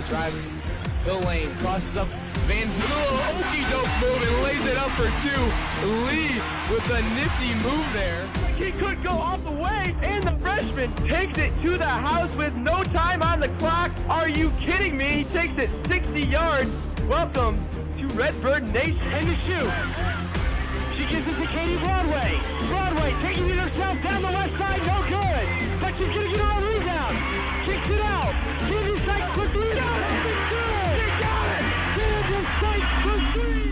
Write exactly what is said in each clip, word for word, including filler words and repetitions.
Thomas driving. Phil Lane crosses up. Van Vliet, okey-doke move and lays it up for two. Lee with a nifty move there. He could go all the way, and the freshman takes it to the house with no time on the clock. Are you kidding me? He takes it sixty yards. Welcome to Redbird Nation. And the shoot. She gives it to Katie Broadway. Broadway taking it herself down the left side, no good. But she's going to get her own rebound. Kicks it out. Katie Sykes for three. Got it. It's good. She got it. Katie Sykes for three.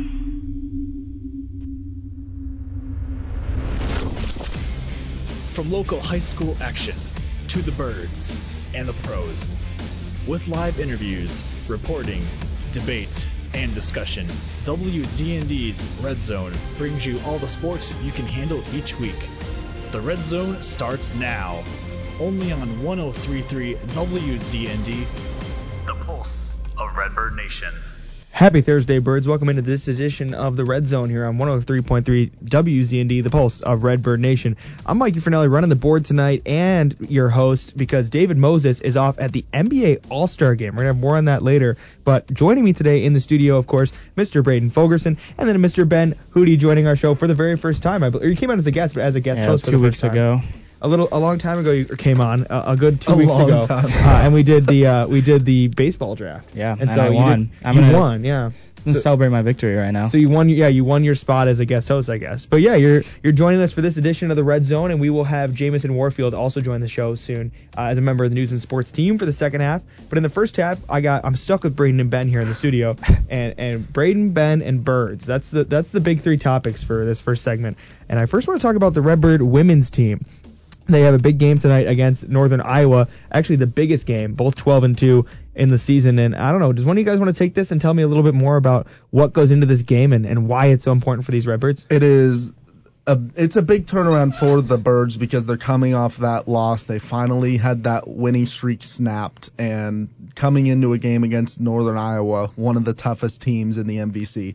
From local high school action to the birds and the pros, with live interviews, reporting, debate, and discussion, W Z N D's Red Zone brings you all the sports you can handle each week. The Red Zone starts now, only on one oh three point three W Z N D, the pulse of Redbird Nation. Happy Thursday, birds. Welcome into this edition of the Red Zone here on one oh three point three W Z N D, the pulse of Redbird Nation. I'm Mikey Fernelli running the board tonight and your host because David Moses is off at the N B A All-Star Game. We're going to have more on that later. But joining me today in the studio, of course, Mister Braden Fogerson and then Mister Ben Hootie joining our show for the very first time. I believe. You came on as a guest, but as a guest yeah, host for two the weeks first time. ago. A little, a long time ago, you came on. A, a good two a weeks long ago, time. Uh, and we did the uh, we did the baseball draft. Yeah, and, and so I you won. Did, I'm you gonna, won, yeah. I'm gonna celebrate my victory right now. So you won, yeah, you won your spot as a guest host, I guess. But yeah, you're you're joining us for this edition of the Red Zone, and we will have Jamison Warfield also join the show soon uh, as a member of the News and Sports team for the second half. But in the first half, I got I'm stuck with Braden and Ben here in the studio, and and Braden, Ben, and birds. That's the that's the big three topics for this first segment. And I first want to talk about the Redbird women's team. They have a big game tonight against Northern Iowa, actually the biggest game, both twelve and two in the season. And I don't know, does one of you guys want to take this and tell me a little bit more about what goes into this game and, and why it's so important for these Redbirds? It is a, it's a big turnaround for the Birds because they're coming off that loss. They finally had that winning streak snapped, and coming into a game against Northern Iowa, one of the toughest teams in the M V C.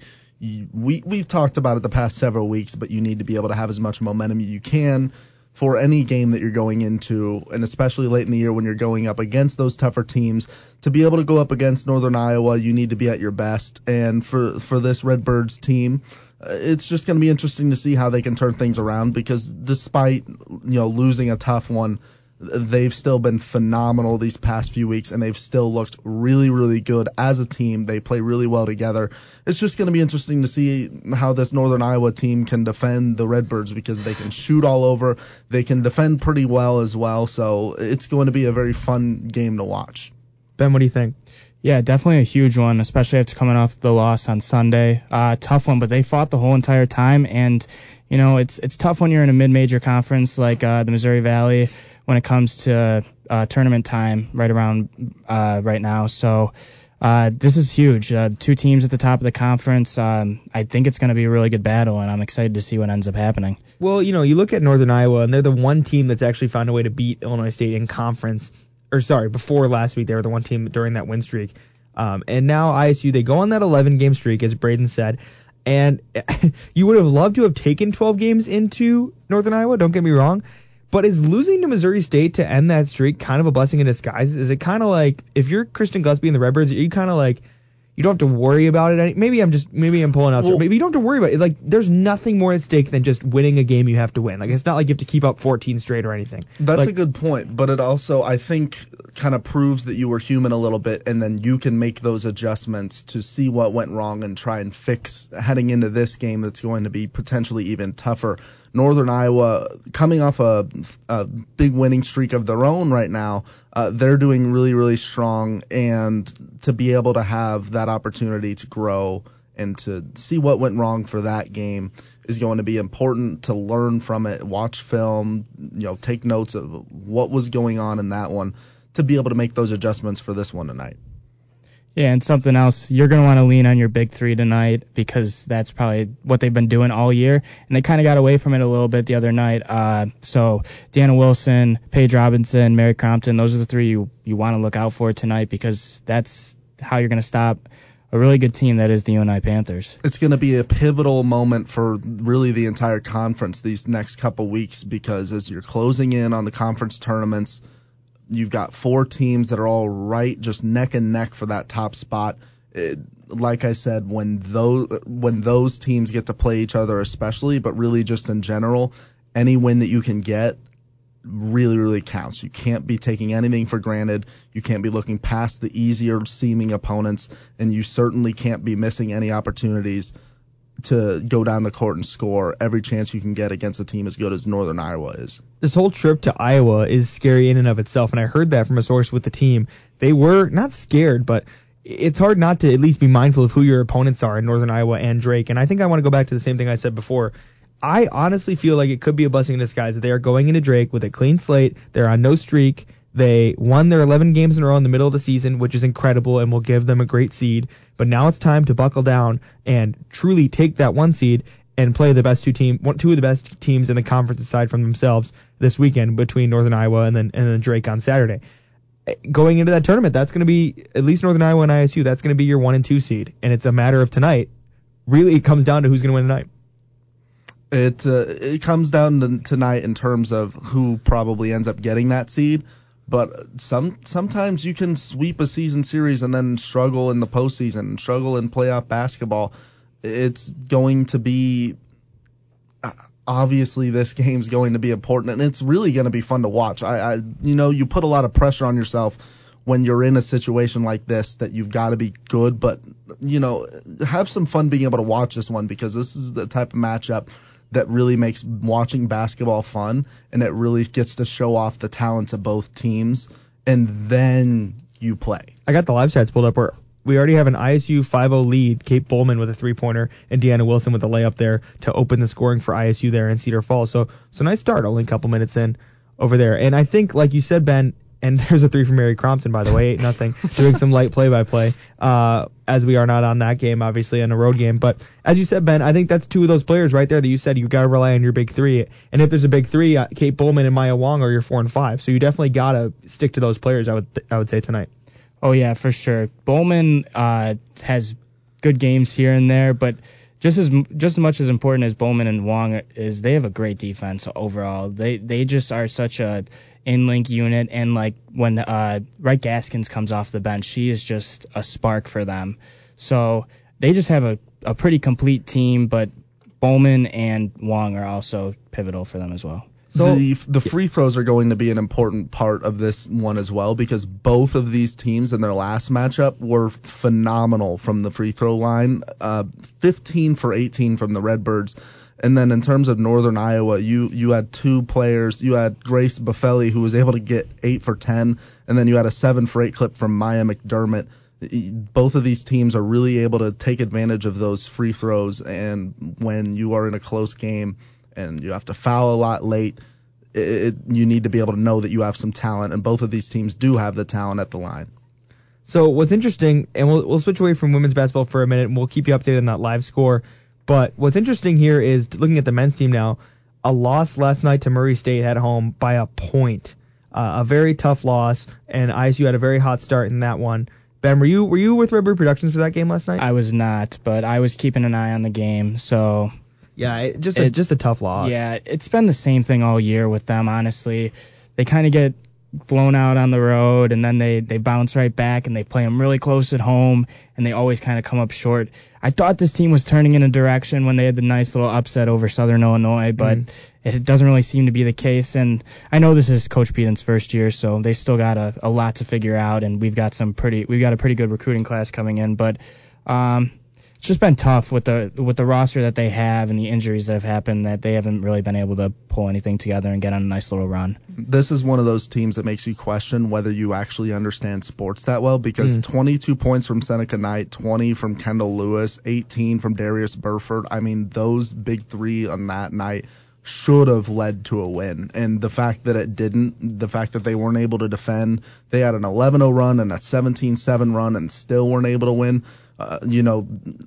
We, we've talked about it the past several weeks, but you need to be able to have as much momentum as you can for any game that you're going into, and especially late in the year when you're going up against those tougher teams. To be able to go up against Northern Iowa, you need to be at your best. And for, for this Redbirds team, uh, it's just going to be interesting to see how they can turn things around because despite, you know, losing a tough one, they've still been phenomenal these past few weeks, and they've still looked really, really good as a team. They play really well together. It's just going to be interesting to see how this Northern Iowa team can defend the Redbirds because they can shoot all over. They can defend pretty well as well, so it's going to be a very fun game to watch. Ben, what do you think? Yeah, definitely a huge one, especially after coming off the loss on Sunday. Uh, tough one, but they fought the whole entire time, and, you know, it's it's tough when you're in a mid-major conference like uh, the Missouri Valley when it comes to uh, tournament time right around uh, right now. So uh, this is huge. Uh, two teams at the top of the conference. Um, I think it's going to be a really good battle, and I'm excited to see what ends up happening. Well, you know, you look at Northern Iowa, and they're the one team that's actually found a way to beat Illinois State in conference. Or sorry, before last week, they were the one team during that win streak. Um, and now I S U, they go on that eleven-game streak, as Braden said. And you would have loved to have taken twelve games into Northern Iowa, don't get me wrong. But is losing to Missouri State to end that streak kind of a blessing in disguise? Is it kind of like, if you're Kristen Gillespie and the Redbirds, are you kind of like, you don't have to worry about it? Any, maybe I'm just, maybe I'm pulling out. Well, maybe you don't have to worry about it. Like, there's nothing more at stake than just winning a game you have to win. Like, it's not like you have to keep up fourteen straight or anything. That's like, a good point, but it also, I think, kind of proves that you were human a little bit, and then you can make those adjustments to see what went wrong and try and fix heading into this game that's going to be potentially even tougher. Northern Iowa, coming off a, a big winning streak of their own right now, uh, they're doing really, really strong, and to be able to have that opportunity to grow and to see what went wrong for that game is going to be important to learn from it, watch film, you know, take notes of what was going on in that one to be able to make those adjustments for this one tonight. Yeah, and something else, you're going to want to lean on your big three tonight because that's probably what they've been doing all year, and they kind of got away from it a little bit the other night. Uh, so Deanna Wilson, Paige Robinson, Mary Crompton, those are the three you, you want to look out for tonight because that's how you're going to stop a really good team that is the U N I Panthers. It's going to be a pivotal moment for really the entire conference these next couple weeks because as you're closing in on the conference tournaments, you've got four teams that are all right, just neck and neck for that top spot. It, like I said, when those when those teams get to play each other, especially, but really just in general, any win that you can get really, really counts. You can't be taking anything for granted. You can't be looking past the easier seeming opponents, and you certainly can't be missing any opportunities to go down the court and score every chance you can get against a team as good as Northern Iowa is. This whole trip to Iowa is scary in and of itself, and I heard that from a source with the team. They were not scared, but it's hard not to at least be mindful of who your opponents are in Northern Iowa and Drake. And I think I want to go back to the same thing I said before. I honestly feel like it could be a blessing in disguise that they are going into Drake with a clean slate. They're on no streak. They won their eleven games in a row in the middle of the season, which is incredible and will give them a great seed. But now it's time to buckle down and truly take that one seed and play the best two team, one, two of the best teams in the conference aside from themselves this weekend between Northern Iowa and then and then Drake on Saturday. Going into that tournament, that's going to be at least Northern Iowa and I S U. That's going to be your one and two seed, and it's a matter of tonight. Really, it comes down to who's going to win tonight. It uh, it comes down to tonight in terms of who probably ends up getting that seed. But some sometimes you can sweep a season series and then struggle in the postseason and struggle in playoff basketball. It's going to be obviously this game's going to be important, and it's really going to be fun to watch. I, I you know you put a lot of pressure on yourself when you're in a situation like this that you've got to be good, but you know have some fun being able to watch this one, because this is the type of matchup that really makes watching basketball fun, and it really gets to show off the talents of both teams, and then you play. I got the live stats pulled up where we already have an I S U five oh lead, Kate Bowman with a three-pointer, and Deanna Wilson with a layup there to open the scoring for I S U there in Cedar Falls. So, so nice start, only a couple minutes in over there. And I think, like you said, Ben, and there's a three from Mary Crompton, by the way, eight nothing, doing some light play-by-play, uh, as we are not on that game, obviously, on a road game. But as you said, Ben, I think that's two of those players right there that you said you've got to rely on your big three. And if there's a big three, uh, Kate Bowman and Maya Wong are your four and five. So you definitely got to stick to those players, I would th- I would say, tonight. Oh, yeah, for sure. Bowman uh, has good games here and there, but just as just as much as important as Bowman and Wong is, they have a great defense overall. They they just are such a in-link unit, and like when uh, Wright Gaskins comes off the bench, she is just a spark for them. So they just have a, a pretty complete team, but Bowman and Wong are also pivotal for them as well. So the the free throws are going to be an important part of this one as well, because both of these teams in their last matchup were phenomenal from the free throw line, uh, fifteen for eighteen from the Redbirds. And then in terms of Northern Iowa, you you had two players. You had Grace Buffelli, who was able to get eight for ten, and then you had a seven for eight clip from Maya McDermott. Both of these teams are really able to take advantage of those free throws, and when you are in a close game and you have to foul a lot late, it, it, you need to be able to know that you have some talent, and both of these teams do have the talent at the line. So what's interesting, and we'll we'll switch away from women's basketball for a minute, and we'll keep you updated on that live score. But what's interesting here is looking at the men's team now. A loss last night to Murray State at home by a point, uh, a very tough loss, and I S U had a very hot start in that one. Ben, were you were you with Redbird Productions for that game last night? I was not, but I was keeping an eye on the game, so. Yeah, it, just a, it, just a tough loss. Yeah, it's been the same thing all year with them, honestly. They kind of get blown out on the road, and then they, they bounce right back, and they play them really close at home, and they always kind of come up short. I thought this team was turning in a direction when they had the nice little upset over Southern Illinois, but mm. it doesn't really seem to be the case. And I know this is Coach Peden's first year, so they still got a, a lot to figure out, and we've got some pretty we've got a pretty good recruiting class coming in, but um it's just been tough with the with the roster that they have and the injuries that have happened, that they haven't really been able to pull anything together and get on a nice little run. This is one of those teams that makes you question whether you actually understand sports that well, because mm. twenty-two points from Seneca Knight, twenty from Kendall Lewis, eighteen from Darius Burford. I mean, those big three on that night should have led to a win. And the fact that it didn't, the fact that they weren't able to defend, they had an eleven oh run and a seventeen seven run and still weren't able to win. Uh, you know,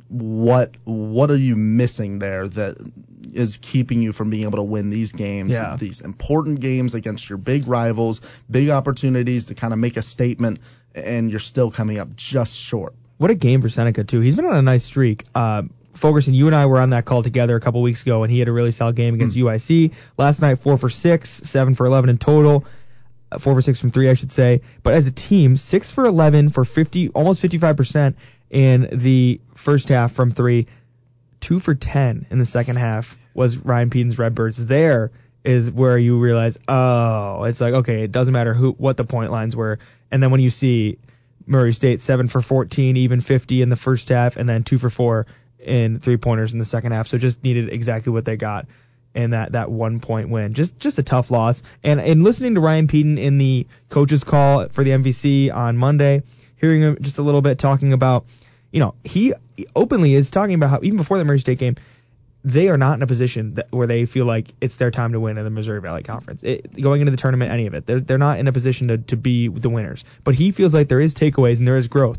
what what are you missing there that is keeping you from being able to win these games, yeah. these important games against your big rivals, big opportunities to kind of make a statement, and you're still coming up just short. What a game for Seneca, too. He's been on a nice streak. Uh, Fulgerson, you and I were on that call together a couple weeks ago, and he had a really solid game against mm. U I C. Last night, four for six, seven for eleven in total. four for six from three, I should say. But as a team, six for eleven for fifty, almost fifty-five percent in the first half from three, two for ten in the second half was Ryan Pedon's Redbirds. There is where you realize, oh, it's like, okay, it doesn't matter who what the point lines were. And then when you see Murray State seven for fourteen, even fifty in the first half, and then two for four in three-pointers in the second half. So just needed exactly what they got in that, that one-point win. Just just a tough loss. And in listening to Ryan Pedon in the coach's call for the M V C on Monday, hearing him just a little bit talking about, you know, he openly is talking about how even before the Murray State game, they are not in a position that, where they feel like it's their time to win in the Missouri Valley Conference. It, going into the tournament, any of it. They're, they're not in a position to, to be the winners. But he feels like there is takeaways and there is growth.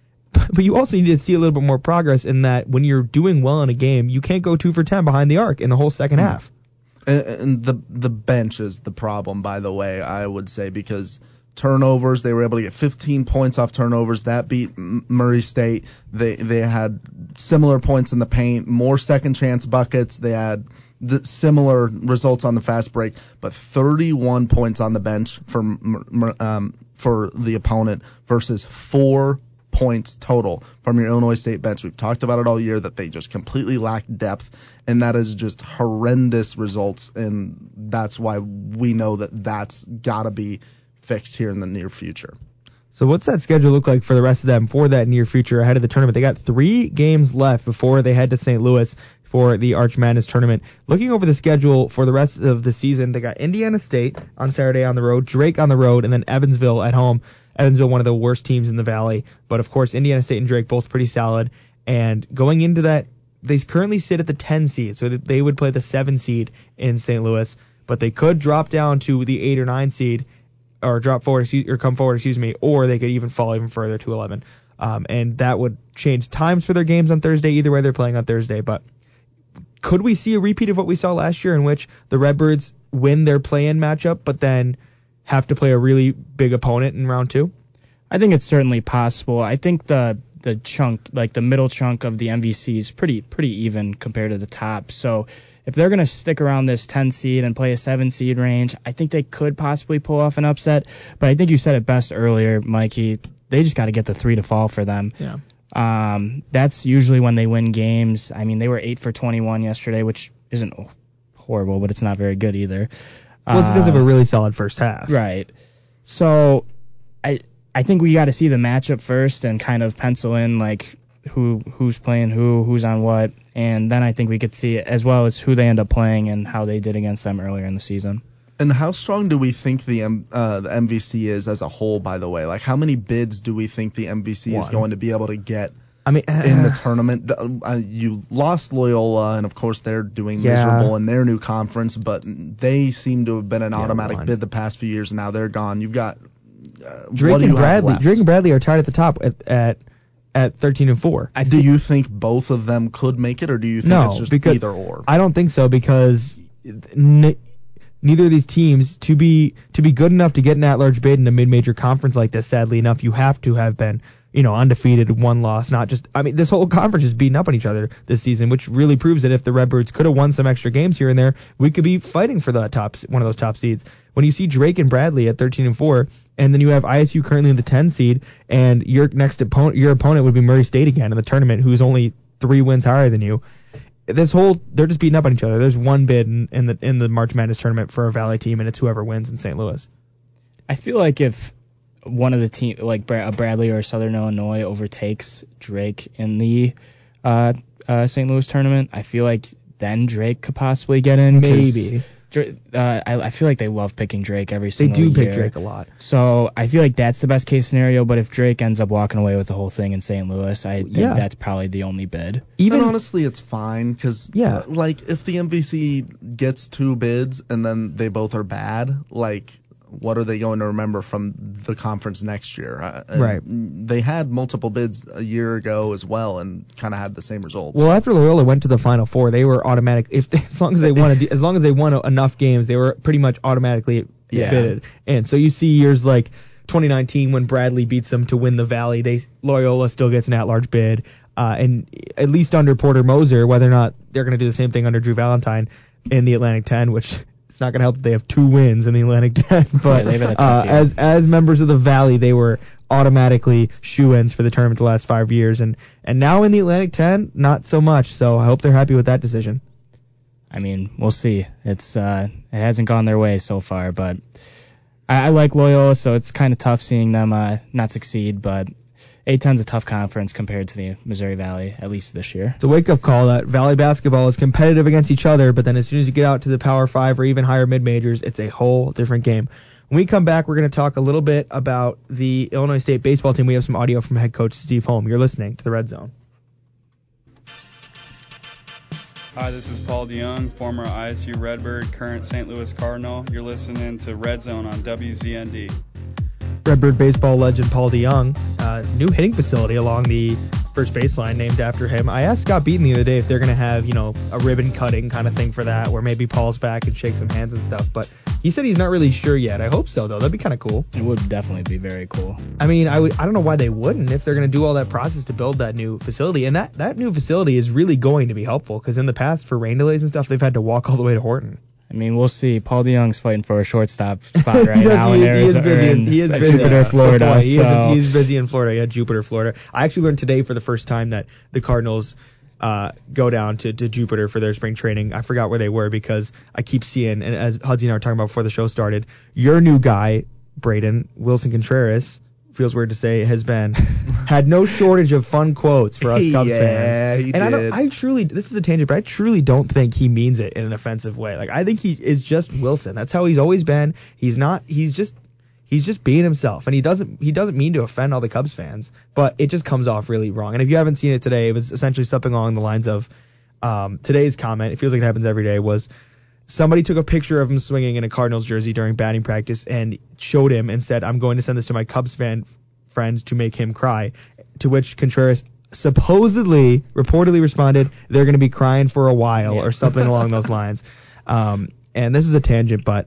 But you also need to see a little bit more progress in that when you're doing well in a game, you can't go two for ten behind the arc in the whole second mm. half. And, and the the bench is the problem, by the way, I would say, because turnovers, they were able to get fifteen points off turnovers. That beat Murray State. They they had similar points in the paint, more second chance buckets. They had the similar results on the fast break, but thirty-one points on the bench for um, for the opponent versus four points total from your Illinois State bench. We've talked about it all year that they just completely lack depth, and that is just horrendous results, and that's why we know that that's got to be fixed here in the near future. So what's that schedule look like for the rest of them for that near future ahead of the tournament? They got three games left before they head to Saint Louis for the Arch Madness tournament. Looking over the schedule for the rest of the season, they got Indiana State on Saturday on the road, Drake on the road, and then Evansville at home. Evansville, one of the worst teams in the Valley. But, of course, Indiana State and Drake both pretty solid. And going into that, they currently sit at the ten seed, so they would play the seven seed in Saint Louis. But they could drop down to the eight or nine seed, or drop forward, or come forward, excuse me, or they could even fall even further to eleven. Um, and that would change times for their games on Thursday. Either way, they're playing on Thursday. But could we see a repeat of what we saw last year in which the Redbirds win their play-in matchup, but then have to play a really big opponent in round two? I think it's certainly possible. I think the the chunk, like the middle chunk of the M V C is pretty pretty even compared to the top. So if they're going to stick around this ten seed and play a seven seed range, I think they could possibly pull off an upset. But I think you said it best earlier, Mikey. They just got to get the three to fall for them. Yeah. Um, that's usually when they win games. I mean, they were eight for twenty-one yesterday, which isn't horrible, but it's not very good either. Well, it's because of a really solid first half. Right. So I I think we got to see the matchup first and kind of pencil in like who who's playing who, who's on what, and then I think we could see as well as who they end up playing and how they did against them earlier in the season. And how strong do we think the M, uh, the M V C is as a whole, by the way? Like, how many bids do we think the M V C One. is going to be able to get I mean, in the tournament? Uh, you lost Loyola, and of course they're doing Yeah. miserable in their new conference, but they seem to have been an Yeah, automatic one. bid the past few years, and now they're gone. You've got uh, Drake what do and you have Bradley. left? Drake and Bradley are tied at the top at at, at thirteen and four. I Do think, you think both of them could make it, or do you think No, it's just because either or? I don't think so because n- neither of these teams to be to be good enough to get an at-large bid in a mid-major conference like this. Sadly enough, you have to have been, you know, undefeated, one loss, not just. I mean, this whole conference is beating up on each other this season, which really proves that if the Redbirds could have won some extra games here and there, we could be fighting for the top one of those top seeds. When you see Drake and Bradley at thirteen and four, and then you have I S U currently in the ten seed, and your next opponent, your opponent would be Murray State again in the tournament, who's only three wins higher than you. This whole they're just beating up on each other. There's one bid in, in the in the March Madness tournament for a Valley team, and it's whoever wins in Saint Louis. I feel like if one of the team, like Bra- Bradley or Southern Illinois, overtakes Drake in the uh, uh, Saint Louis tournament, I feel like then Drake could possibly get in. 'cause Maybe. Dra- Uh, I, I feel like they love picking Drake every They single do year. pick Drake a lot. So I feel like that's the best case scenario. But if Drake ends up walking away with the whole thing in Saint Louis, I think Yeah. that's probably the only bid. Even and honestly, it's fine because, Yeah. like, if the M V C gets two bids and then they both are bad, like, what are they going to remember from the conference next year? Uh, and Right. They had multiple bids a year ago as well and kind of had the same results. well, after Loyola went to the Final Four, they were automatic. If they, as long as they won, a, as long as they won enough games, they were pretty much automatically Yeah. bidded. And so you see years like twenty nineteen when Bradley beats them to win the Valley, they Loyola still gets an at-large bid. Uh, and at least under Porter Moser, whether or not they're going to do the same thing under Drew Valentine in the Atlantic ten, which it's not going to help that they have two wins in the Atlantic ten. But Yeah, they've had a uh, tough year. as as members of the Valley, they were automatically shoe-ins for the tournament the last five years, and and now in the Atlantic ten, not so much. So I hope they're happy with that decision. I mean, we'll see. It's uh, it hasn't gone their way so far, but I, I like Loyola, so it's kind of tough seeing them uh, not succeed. But A ten's a tough conference compared to the Missouri Valley, at least this year. It's a wake-up call that Valley basketball is competitive against each other, but then as soon as you get out to the Power Five or even higher mid-majors, it's a whole different game. When we come back, we're going to talk a little bit about the Illinois State baseball team. We have some audio from head coach Steve Holm. You're listening to the Red Zone. Hi, this is Paul DeYoung, former I S U Redbird, current Saint Louis Cardinal. You're listening to Red Zone on W Z N D. Redbird baseball legend Paul DeYoung, uh, new hitting facility along the first baseline named after him. I asked Scott Beaton the other day if they're going to have, you know, a ribbon cutting kind of thing for that, where maybe Paul's back and shake some hands and stuff, but he said he's not really sure yet. I hope so, though. That'd be kind of cool. It would definitely be very cool. I mean, I would. I don't know why they wouldn't if they're going to do all that process to build that new facility. And that, that new facility is really going to be helpful because in the past for rain delays and stuff, they've had to walk all the way to Horton. I mean, we'll see. Paul DeYoung's fighting for a shortstop spot right he does, now he, in Arizona. He is busy. In, he is busy. Jupiter, uh, Florida. Boy, he, so. is, he is busy in Florida. Yeah, Jupiter, Florida. I actually learned today for the first time that the Cardinals uh, go down to, to Jupiter for their spring training. I forgot where they were because I keep seeing, and as Hudson and I were talking about before the show started, your new guy, Braden, Wilson Contreras, feels weird to say, has been had no shortage of fun quotes for us Cubs yeah, fans. He and did. I don't I truly this is a tangent, but I truly don't think he means it in an offensive way. Like I think he is just Wilson. That's how he's always been. He's not he's just he's just being himself. And he doesn't he doesn't mean to offend all the Cubs fans, but it just comes off really wrong. And if you haven't seen it today, it was essentially something along the lines of um, today's comment, it feels like it happens every day, was somebody took a picture of him swinging in a Cardinals jersey during batting practice and showed him and said, I'm going to send this to my Cubs fan friend to make him cry. To which Contreras supposedly, reportedly responded, they're going to be crying for a while Yeah. or something along those lines. Um, and this is a tangent, but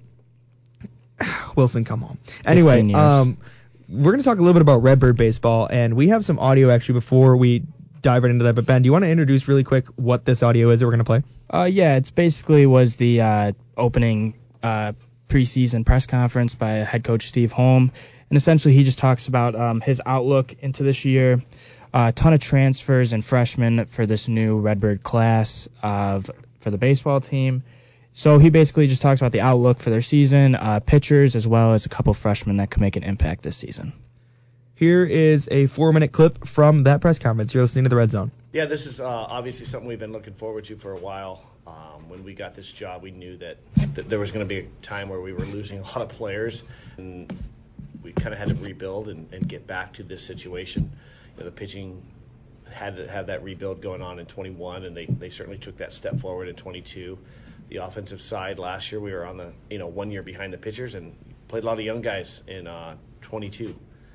Wilson, come home. Anyway, years. um, we're going to talk a little bit about Redbird baseball, and we have some audio actually before we dive right into that. But Ben, do you want to introduce really quick what this audio is that we're going to play? Uh, yeah, it's basically was the uh, opening uh, preseason press conference by head coach Steve Holm, and essentially he just talks about um, his outlook into this year, a uh, ton of transfers and freshmen for this new Redbird class of for the baseball team. So he basically just talks about the outlook for their season, uh, pitchers, as well as a couple freshmen that could make an impact this season. Here is a four-minute clip from that press conference. You're listening to the Red Zone. Yeah, this is uh, obviously something we've been looking forward to for a while. Um, when we got this job, we knew that, that there was going to be a time where we were losing a lot of players, and we kind of had to rebuild and, and get back to this situation. You know, the pitching had to have that rebuild going on in twenty-one, and they, they certainly took that step forward in twenty-two. The offensive side, last year we were on the you know one year behind the pitchers and played a lot of young guys in uh, twenty-two.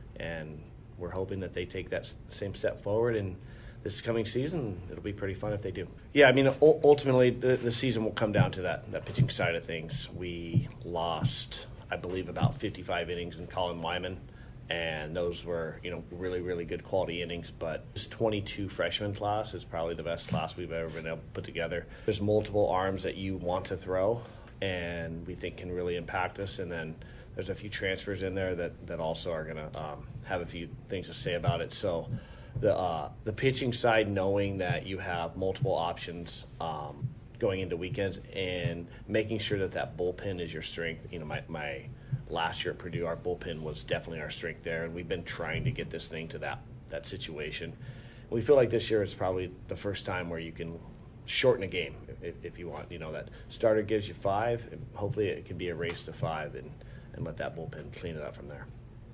And we're hoping that they take that same step forward. And this coming season, it'll be pretty fun if they do. Yeah, I mean, u- ultimately, the, the season will come down to that, that pitching side of things. We lost, I believe, about fifty-five innings in Colin Wyman. And those were, you know, really, really good quality innings. But this twenty-two freshman class is probably the best class we've ever been able to put together. There's multiple arms that you want to throw, and we think can really impact us. And then there's a few transfers in there that, that also are going to um, have a few things to say about it. So the uh, the pitching side, knowing that you have multiple options um, going into weekends and making sure that that bullpen is your strength. You know, my, my last year at Purdue, our bullpen was definitely our strength there, and we've been trying to get this thing to that, that situation. We feel like this year is probably the first time where you can shorten a game if, if you want. You know, that starter gives you five, and hopefully it can be a race to five, and and let that bullpen clean it up from there.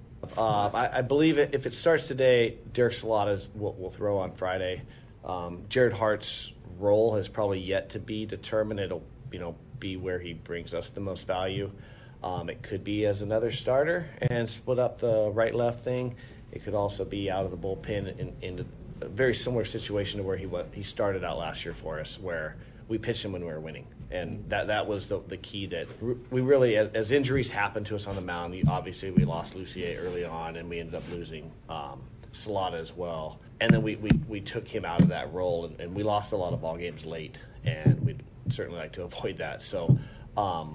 Uh, I, I believe it, if it starts today, Derek Saladas will, will throw on Friday. Um, Jared Hart's role has probably yet to be determined. It'll, you know, be where he brings us the most value. Um, it could be as another starter and split up the right-left thing. It could also be out of the bullpen in, in a very similar situation to where he was, he started out last year for us, where we pitched him when we were winning. And that that was the the key that we really, as, as injuries happened to us on the mound, obviously we lost Lucier early on, and we ended up losing um, Salata as well. And then we, we, we took him out of that role, and, and we lost a lot of ball games late, and we'd certainly like to avoid that. So um,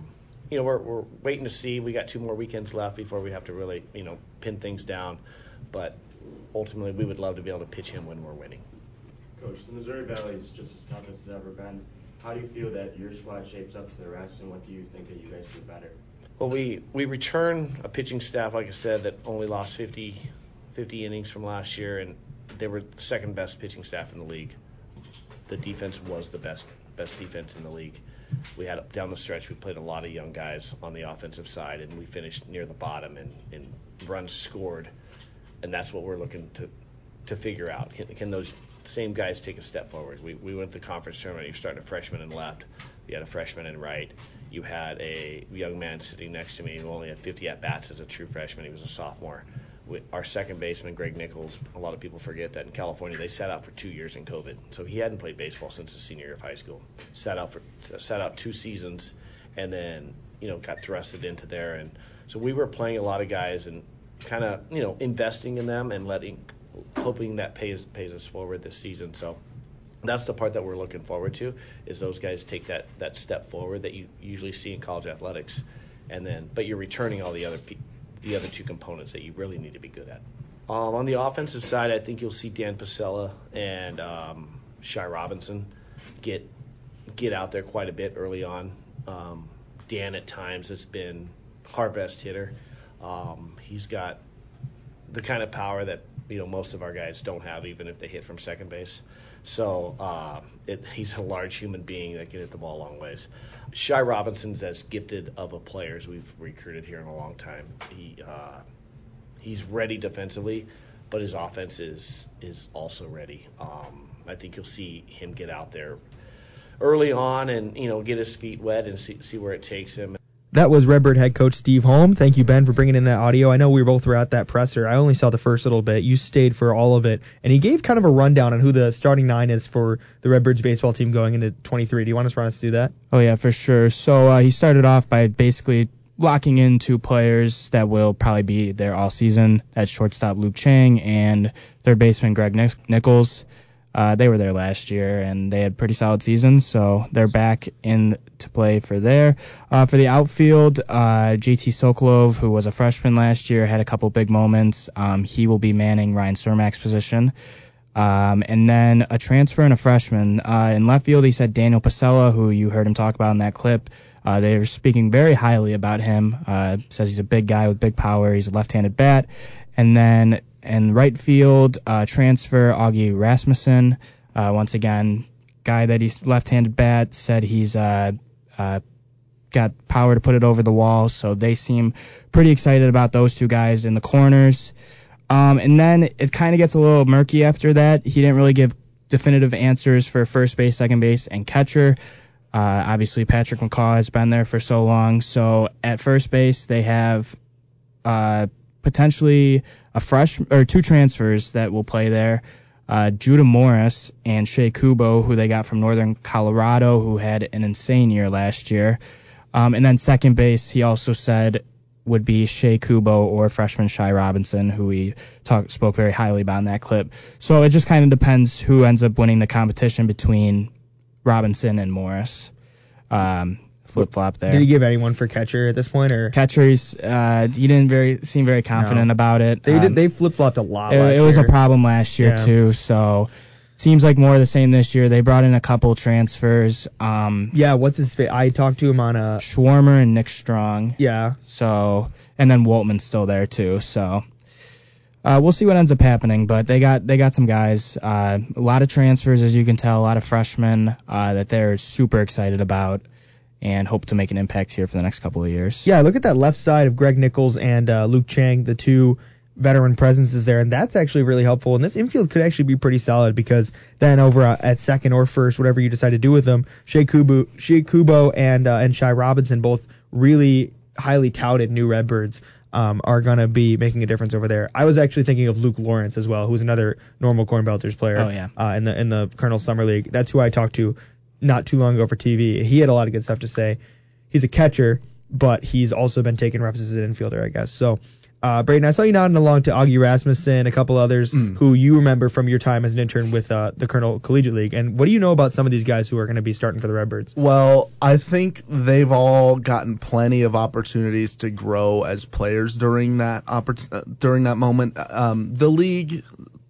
you know, we're, we're waiting to see. We got two more weekends left before we have to really, you know, pin things down. But ultimately, we would love to be able to pitch him when we're winning. Coach, the Missouri Valley is just as tough as it's ever been. How do you feel that your squad shapes up to the rest, and what do you think that you guys do better? Well, we, we return a pitching staff, like I said, that only lost fifty, fifty innings from last year, and they were the second best pitching staff in the league. The defense was the best best defense in the league. We had down the stretch, we played a lot of young guys on the offensive side, and we finished near the bottom and, and runs scored. And that's what we're looking to to figure out. Can, can those same guys take a step forward? We we went to the conference tournament. You started a freshman in left. You had a freshman in right. You had a young man sitting next to me who only had fifty at-bats as a true freshman. He was a sophomore. We, our second baseman, Greg Nichols, a lot of people forget that in California they sat out for two years in COVID. So he hadn't played baseball since his senior year of high school. Sat out for sat out two seasons and then, you know, got thrusted into there. And so we were playing a lot of guys and kind of, you know, investing in them and letting, hoping that pays pays us forward this season. So that's the part that we're looking forward to, is those guys take that, that step forward that you usually see in college athletics, and then but you're returning all the other pe- the other two components that you really need to be good at. Um, on the offensive side, I think you'll see Dan Pasella and um, Shy Robinson get get out there quite a bit early on. Um, Dan at times has been our best hitter. Um, he's got the kind of power that, you know, most of our guys don't have, even if they hit from second base. So uh, it, he's a large human being that can hit the ball a long ways. Shy Robinson's as gifted of a player as we've recruited here in a long time. He uh, he's ready defensively, but his offense is is also ready. Um, I think you'll see him get out there early on and, you know, get his feet wet and see see where it takes him. That was Redbird head coach Steve Holm. Thank you, Ben, for bringing in that audio. I know we both were at that presser. I only saw the first little bit. You stayed for all of it. And he gave kind of a rundown on who the starting nine is for the Redbirds baseball team going into twenty-three. Do you want us to run us through that? Oh, yeah, for sure. So uh, he started off by basically locking in two players that will probably be there all season. At shortstop, Luke Chang, and third baseman, Greg Nichols. Uh, they were there last year, and they had pretty solid seasons, so they're back in to play for there. Uh, for the outfield, uh, J T Sokolov, who was a freshman last year, had a couple big moments. Um, he will be manning Ryan Cermak's position. Um, and then a transfer and a freshman. Uh, in left field, he said Daniel Pasella, who you heard him talk about in that clip. Uh, they were speaking very highly about him. Uh, says he's a big guy with big power. He's a left-handed bat. And then in right field, uh, transfer Augie Rasmussen. Uh, once again, guy that he's left-handed bat, said he's uh, uh, got power to put it over the wall. So they seem pretty excited about those two guys in the corners. Um, and then it kind of gets a little murky after that. He didn't really give definitive answers for first base, second base, and catcher. Uh, obviously, Patrick McCaw has been there for so long. So at first base, they have uh, potentially a fresh or two transfers that will play there. Uh, Judah Morris and Shea Kubo, who they got from Northern Colorado, who had an insane year last year. Um, and then second base, he also said would be Shea Kubo or freshman Shy Robinson, who we talk, spoke very highly about in that clip. So it just kind of depends who ends up winning the competition between Robinson and Morris. Um, flip flop there. Did he give anyone for catcher at this point, or catcher? He's, uh, he didn't very seem very confident no. about it. They um, did. They flip flopped a lot. It, last it was year. a problem last year yeah. too. So seems like more of the same this year. They brought in a couple transfers. Um, yeah. What's his face? I talked to him on a Schwarmer and Nick Strong. Yeah. So and then Waltman's still there too. So. Uh, we'll see what ends up happening, but they got they got some guys, uh, a lot of transfers, as you can tell, a lot of freshmen uh, that they're super excited about and hope to make an impact here for the next couple of years. Yeah, look at that left side of Greg Nichols and uh, Luke Chang, the two veteran presences there, and that's actually really helpful. And this infield could actually be pretty solid because then over uh, at second or first, whatever you decide to do with them, Shea Kubo, Shea Kubo and uh, and Shy Robinson, both really highly touted new Redbirds. Um, are going to be making a difference over there. I was actually thinking of Luke Lawrence as well, who's another normal Corn Belters player oh, yeah. uh, in the in the Colonel Summer League. That's who I talked to not too long ago for T V. He had a lot of good stuff to say. He's a catcher, but he's also been taking reps as an infielder, I guess. So, uh, Braden, I saw you nodding along to Augie Rasmussen, a couple others mm. who you remember from your time as an intern with uh, the Colonel Collegiate League. And what do you know about some of these guys who are going to be starting for the Redbirds? Well, I think they've all gotten plenty of opportunities to grow as players during that oppor- during that moment. Um, the league,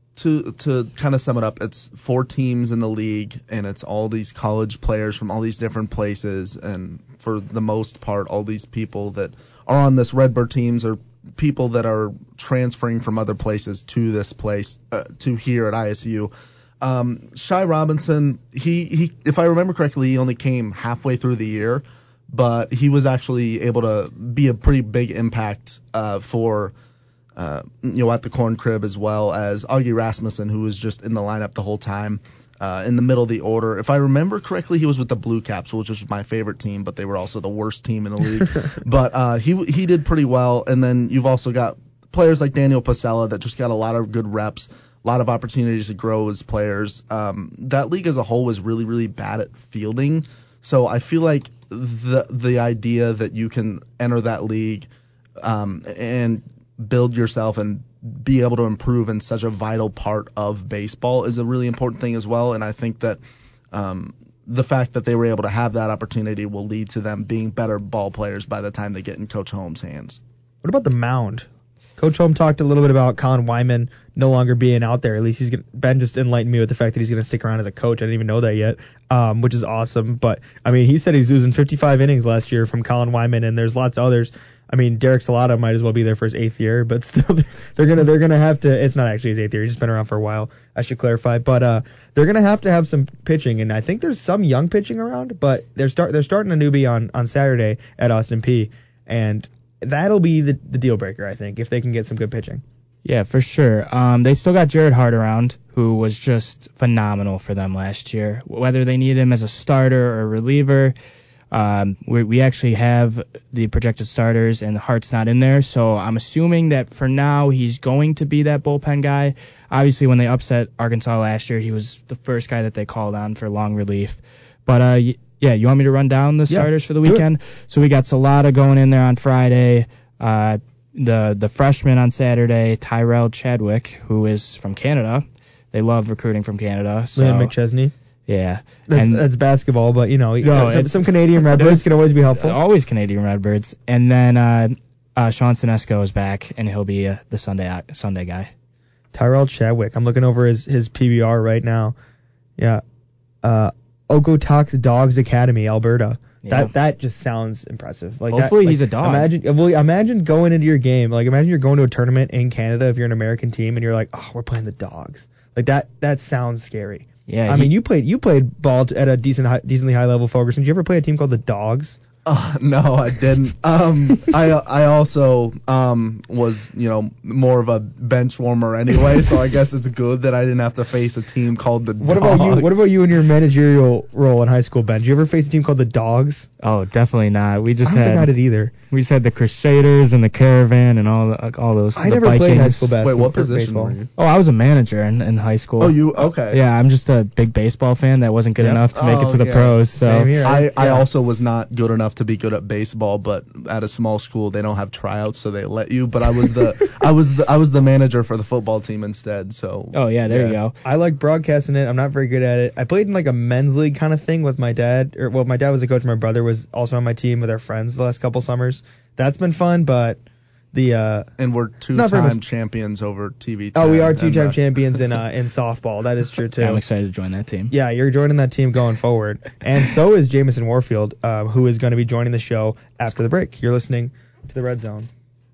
to to kind of sum it up, it's four teams in the league, and it's all these college players from all these different places, and for the most part, all these people that are on this Redbird teams are people that are transferring from other places to this place, uh, to here at I S U. Um, Shy Robinson, he, he, if I remember correctly, he only came halfway through the year, but he was actually able to be a pretty big impact uh, for, uh, you know, at the Corn Crib, as well as Augie Rasmussen, who was just in the lineup the whole time, uh, in the middle of the order. If I remember correctly, he was with the Blue Caps, which was my favorite team, but they were also the worst team in the league. But uh, he he did pretty well. And then you've also got players like Daniel Pasella that just got a lot of good reps, a lot of opportunities to grow as players. Um, that league as a whole was really, really bad at fielding. So I feel like the the idea that you can enter that league um, and build yourself and be able to improve in such a vital part of baseball is a really important thing as well. And I think that um, the fact that they were able to have that opportunity will lead to them being better ball players by the time they get in Coach Holmes' hands. What about the mound? Coach Holmes talked a little bit about Colin Wyman no longer being out there. At least he's gonna, Ben just enlightened me with the fact that he's going to stick around as a coach. I didn't even know that yet, um, which is awesome. But, I mean, he said he's losing fifty-five innings last year from Colin Wyman, and there's lots of others. I mean, Derek Salata might as well be there for his eighth year, but still, they're gonna they're gonna have to. It's not actually his eighth year; he's just been around for a while. I should clarify, but uh, they're gonna have to have some pitching, and I think there's some young pitching around. But they're start they're starting a newbie on on Saturday at Austin Peay, and that'll be the, the deal breaker, I think, if they can get some good pitching. Yeah, for sure. Um, they still got Jared Hart around, who was just phenomenal for them last year. Whether they need him as a starter or a reliever. Um, we, we actually have the projected starters, and Hart's not in there, so I'm assuming that for now he's going to be that bullpen guy. Obviously, when they upset Arkansas last year, he was the first guy that they called on for long relief. But uh, yeah, you want me to run down the starters yeah, for the weekend? So we got Salata going in there on Friday. Uh, the the freshman on Saturday, Tyrell Chadwick, who is from Canada. They love recruiting from Canada. So. Liam McChesney. Yeah. That's, and, that's basketball, but, you know, no, some, some Canadian Redbirds can always be helpful. Always Canadian Redbirds. And then uh, uh, Sean Sinesco is back, and he'll be uh, the Sunday Sunday guy. Tyrell Chadwick. I'm looking over his, his P B R right now. Yeah. Uh, Okotoks Dogs Academy, Alberta. Yeah. That that just sounds impressive. Like Hopefully that, like, he's a dog. Imagine, well, imagine going into your game. Like, imagine you're going to a tournament in Canada if you're an American team, and you're like, oh, we're playing the Dogs. Like that. That sounds scary. Yeah. I he, mean, you played you played ball at a decent, high, decently high level, Ferguson. Did you ever play a team called the Dogs? Uh, no, I didn't. Um, I I also um was you know more of a bench warmer anyway, so I guess it's good that I didn't have to face a team called the What Dogs. about you? What about you in your managerial role in high school, Ben? Did you ever face a team called the Dogs? Oh, definitely not. We just I don't had. think I did either. We just had the Crusaders and the Caravan and all the, all those. I the never Vikings. played high school basketball. Wait, what position baseball. were you? Oh, I was a manager in, in high school. Oh, you okay? Yeah, I'm just a big baseball fan that wasn't good Yep. enough to make Oh, it to the yeah. pros. So Same here. I, Yeah. I also was not good enough to be good at baseball, but at a small school they don't have tryouts, so they let you. But I was the I was the I was the manager for the football team instead. So Oh yeah, there you go. I like broadcasting it. I'm not very good at it. I played in like a men's league kind of thing with my dad. Or well, my dad was a coach. My brother was also on my team with our friends the last couple summers. That's been fun, but the uh and we're Not very two-time much- champions over T V ten. oh, we are and, two-time uh, champions in uh in softball. That is true too. I'm excited to join that team. Yeah, you're joining that team going forward. And so is Jamison Warfield, uh, who is going to be joining the show after the break. You're listening to the Red Zone.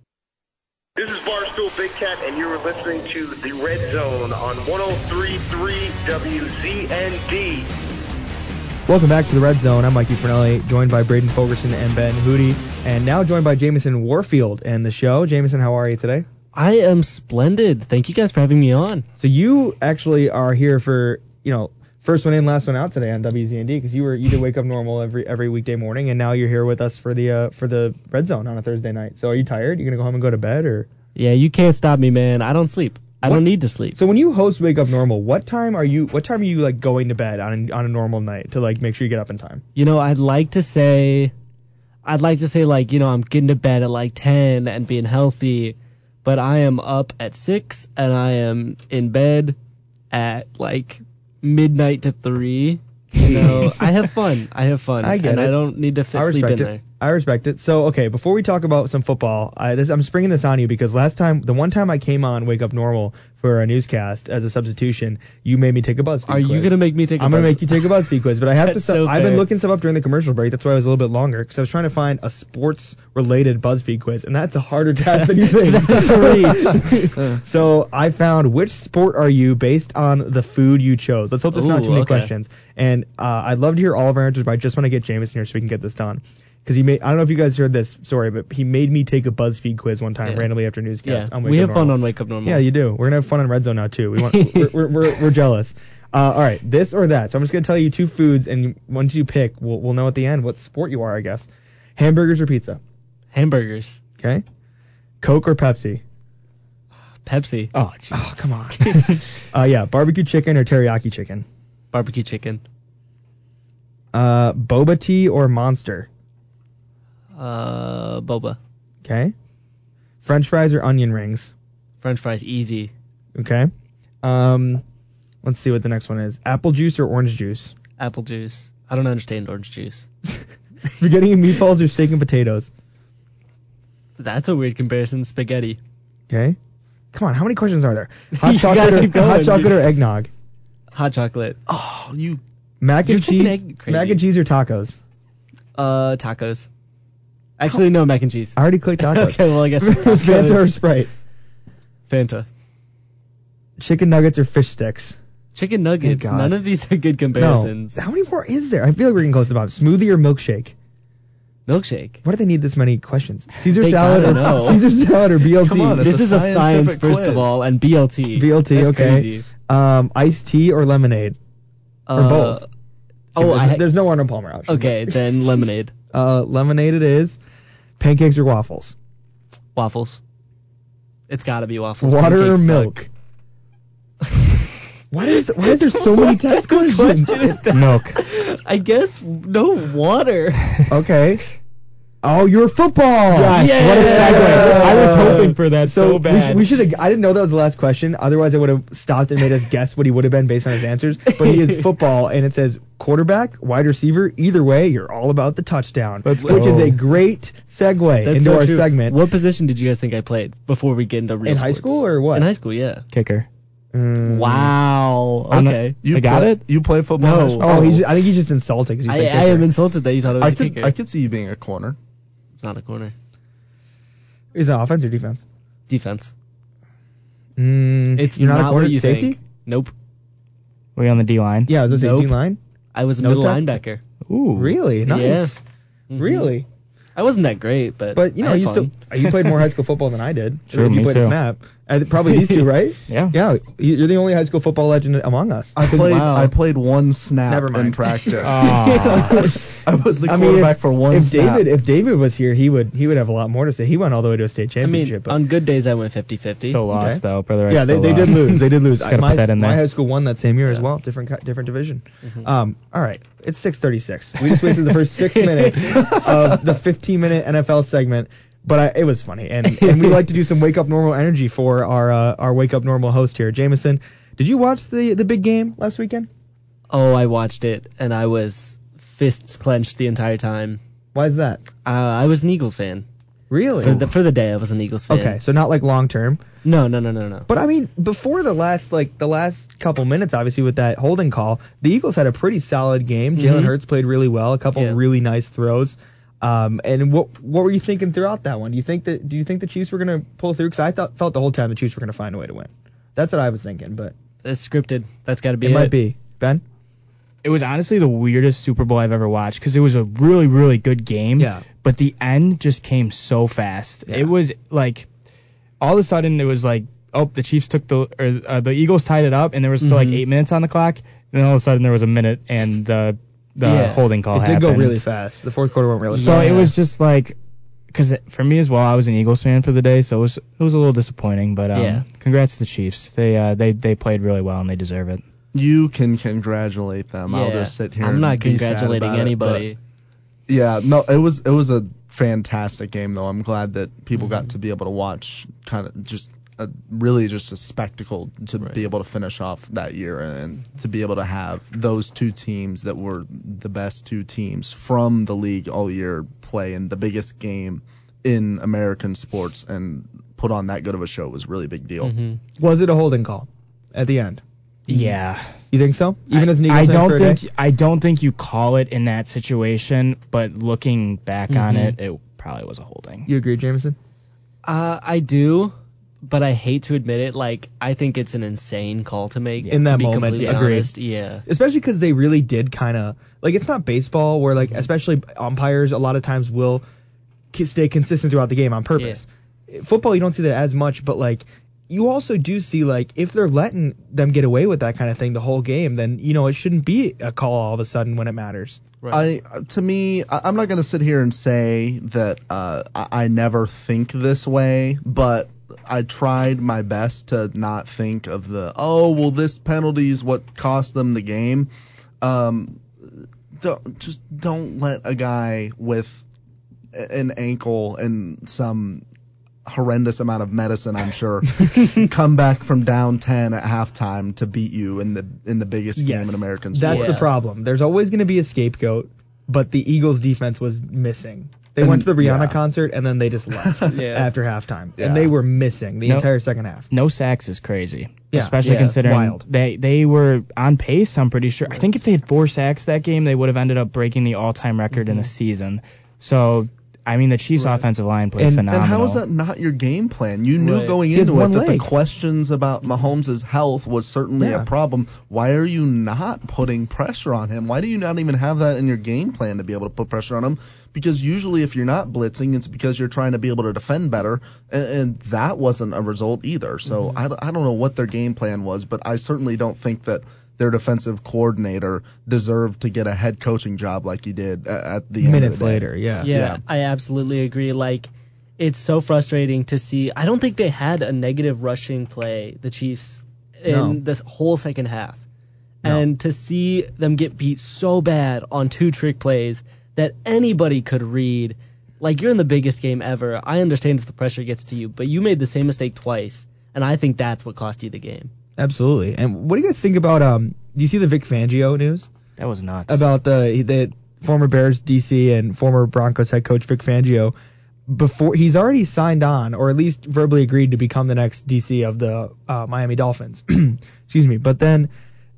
This is Barstool Big Cat, and you're listening to the Red Zone on one oh three point three W Z N D. Welcome back to the Red Zone. I'm Mikey Fernelli, joined by Braden Fulgerson and Ben Hootie, and now joined by Jamison Warfield and the show. Jamison, how are you today? I am splendid. Thank you guys for having me on. So you actually are here for, you know, first one in, last one out today on W Z N D, because you were you did wake up normal every every weekday morning, and now you're here with us for the uh, for the Red Zone on a Thursday night. So are you tired? You gonna go home and go to bed, or? Yeah, you can't stop me, man. I don't sleep. I What? don't need to sleep. So when you host Wake Up Normal, what time are you? What time are you like going to bed on a, on a normal night to like make sure you get up in time? You know, I'd like to say I'd like to say, like, you know, I'm getting to bed at like ten and being healthy, but I am up at six and I am in bed at like midnight to three. You know, I have fun. I have fun. I get and it. I don't need to fit I sleep in respect it. there. I respect it. So, okay, before we talk about some football, I, this, I'm springing this on you because last time, the one time I came on Wake Up Normal for a newscast as a substitution, you made me take a BuzzFeed Are quiz. you going to make me take a I'm going to Buzz- make you take a BuzzFeed quiz, but I have to. That's Stu- so I've been fair. looking stuff up during the commercial break. That's why I was a little bit longer because I was trying to find a sports-related BuzzFeed quiz, and that's a harder task than you think. That's a reach. So I found which sport are you based on the food you chose. Let's hope there's not Ooh, too many okay. questions. And uh, I'd love to hear all of our answers, but I just want to get Jameson here so we can get this done. Because he made, I don't know if you guys heard this story, but he made me take a BuzzFeed quiz one time Yeah. randomly after newscast. Yeah, on Wake we Up have fun Normal. on Wake Up Normal. Yeah, you do. We're gonna have fun on Red Zone now too. We want, we're, we're, we're, we're jealous. Uh, all right, this or that. So I'm just gonna tell you two foods, and once you pick, we'll we'll know at the end what sport you are, I guess. Hamburgers or pizza? Hamburgers. Okay. Coke or Pepsi? Pepsi. Oh, jeez. Oh, come on. uh, yeah, barbecue chicken or teriyaki chicken? Barbecue chicken. Uh, boba tea or Monster? Uh, boba. Okay. French fries or onion rings? French fries, easy. Okay. Um, let's see what the next one is. Apple juice or orange juice? Apple juice. I don't understand orange juice. Spaghetti and meatballs or steak and potatoes? That's a weird comparison. Spaghetti. Okay. Come on, how many questions are there? Hot You chocolate, gotta or, keep going, hot chocolate dude. or eggnog? Hot chocolate. Oh, you. Mac You're and taking cheese. egg crazy. Mac and cheese or tacos? Uh, tacos. Actually, no, mac and cheese. I already clicked tacos. Okay, well, I guess it's tacos. Fanta or Sprite? Fanta. Chicken nuggets or fish sticks? Chicken nuggets. God. None of these are good comparisons. No. How many more is there? I feel like we're getting close to the bottom. Smoothie or milkshake? Milkshake. Why do they need this many questions? Caesar They salad or gotta know. Caesar salad or B L T? Come on, it's This a is a science, scientific first quiz. of all, and B L T. B L T, That's okay. crazy. Um, iced tea or lemonade? Or Uh, both? Oh, there's, I, there's no Arnold Palmer option. okay, then lemonade. Uh, lemonade it is. Pancakes or waffles? Waffles. It's gotta be waffles. Water or Pancakes suck. milk? Why is why is there so many test What questions? question is that? Milk. I guess no water. Okay. Oh, you're football. Yes, Yeah. what a segue. I was hoping for that so, So, bad. we should. I didn't know that was the last question. Otherwise, I would have stopped and made us guess what he would have been based on his answers. But he is football, and it says quarterback, wide receiver. Either way, you're all about the touchdown, Let's which go. is a great segue That's into so our true. segment. What position did you guys think I played before we get into real In high sports? school or what? In high school, yeah. Kicker. Mm. Wow. I'm not- Okay. You I got play, it? You play football? No. in high school? Oh, he's. I think he's just insulted because you I, said I kicker. am insulted that you thought it was I a could. kicker. I could see you being a corner. It's not a corner. Is it offense or defense? Defense. Mm, It's you're not, not a corner what you safety. think. Nope. Were you on the D line? Yeah, I was a Nope. safety line. I was a No middle sack? linebacker. Ooh. Really nice. Yeah. Mhm. Really. I wasn't that great, but But you know, I had you fun. still you played more high school football than I did. Sure, if you me played a too. snap. Uh, probably these two, right? Yeah. Yeah, you're the only high school football legend among us. I played. Wow. I played one snap Never mind. in practice. Aw. I was the I mean, quarterback if, for one if snap. David if David was here, he would he would have a lot more to say. He went all the way to a state I mean, championship. but on good days I went fifty-fifty. Still lost, Okay. though, brother. I yeah, they, still they did lost. lose. They did lose. Just gotta my put that in my there. high school won that same year as Yeah. well. Different co- different division. Mhm. Um, all right, it's six thirty-six. We just wasted the first six minutes of the fifteen minute N F L segment. But I, it was funny, and, and we like to do some wake up normal energy for our uh, our wake up normal host here, Jameson. Did you watch the the big game last weekend? Oh, I watched it, and I was fists clenched the entire time. Why is that? Uh, I was an Eagles fan. Really? For the, for the day, I was an Eagles fan. Okay, so not like long term. No, no, no, no, no. But I mean, before the last like the last couple minutes, obviously with that holding call, the Eagles had a pretty solid game. Jalen Mhm. Hurts played really well, a couple Yeah. really nice throws. Um, and what what were you thinking throughout that one? Do you think that do you think the Chiefs were gonna pull through? Because I thought felt the whole time the Chiefs were gonna find a way to win. That's what I was thinking, but It's scripted. That's got to be it it. might be. Ben? It was honestly the weirdest Super Bowl I've ever watched because it was a really, really good game. Yeah. But the end just came so fast. Yeah. It was like all of a sudden it was like, oh, the Chiefs took the or uh, the Eagles tied it up, and there was still like Mhm. eight minutes on the clock. And then all of a sudden there was a minute, and the the Yeah. holding call It did happened. go really fast. The fourth quarter went really So fast. it was just like, because for me as well, I was an Eagles fan for the day, so it was it was a little disappointing. But um, Yeah. congrats to the Chiefs. They uh, they they played really well and they deserve it. You can congratulate them. I'll Yeah. just sit here. I'm and not be sad congratulating about it, anybody. Yeah, no, it was it was a fantastic game though. I'm glad that people mm-hmm. got to be able to watch kind of just a, really just a spectacle to right. be able to finish off that year and to be able to have those two teams that were the best two teams from the league all year play in the biggest game in American sports and put on that good of a show was really a big deal. Mm-hmm. Was it a holding call at the end? Yeah. You think so? Even I, as an Eagles I fan don't for a think day? I don't think you call it in that situation, but looking back Mm-hmm. on it, it probably was a holding. You agree, Jameson? Uh, I do, but I hate to admit it. Like, I think it's an insane call to make. In to that be moment, completely agreed. honest. Yeah. Especially because they really did kind of like it's not baseball where like especially umpires a lot of times will ki- stay consistent throughout the game on purpose. Yeah. Football you don't see that as much, but like you also do see like if they're letting them get away with that kind of thing the whole game, then you know it shouldn't be a call all of a sudden when it matters. Right. I to me, I, I'm not going to sit here and say that uh, I, I never think this way, but I tried my best to not think of the oh well this penalty is what cost them the game. Um, don't, just don't let a guy with an ankle and some horrendous amount of medicine, I'm sure, come back from down ten at halftime to beat you in the in the biggest yes, game in American sports. That's the problem. There's always going to be a scapegoat, but the Eagles defense was missing. They and, went to the Rihanna yeah. concert and then they just left yeah. after halftime, yeah. and they were missing the no, entire second half. No sacks is crazy, yeah. especially yeah, considering wild. they they were on pace. I'm pretty sure. I think if they had four sacks that game, they would have ended up breaking the all-time record mm-hmm. in the season. So. I mean, the Chiefs' right. offensive line played and, phenomenal. And how is that not your game plan? You knew right. going into it that leg. the questions about Mahomes' health was certainly yeah. a problem. Why are you not putting pressure on him? Why do you not even have that in your game plan to be able to put pressure on him? Because usually if you're not blitzing, it's because you're trying to be able to defend better, and, and that wasn't a result either. So mm-hmm. I, I don't know what their game plan was, but I certainly don't think that their defensive coordinator deserved to get a head coaching job like he did at the end minutes of the day. later. Yeah. yeah, yeah, I absolutely agree. Like, it's so frustrating to see. I don't think they had a negative rushing play, the Chiefs, in no. this whole second half, no. and to see them get beat so bad on two trick plays that anybody could read. Like, you're in the biggest game ever. I understand if the pressure gets to you, but you made the same mistake twice, and I think that's what cost you the game. Absolutely. And what do you guys think about, um, do you see the Vic Fangio news? That was nuts. About the, the former Bears D C and former Broncos head coach Vic Fangio. Before he's already signed on, or at least verbally agreed to become the next D C of the uh, Miami Dolphins. Excuse me. But then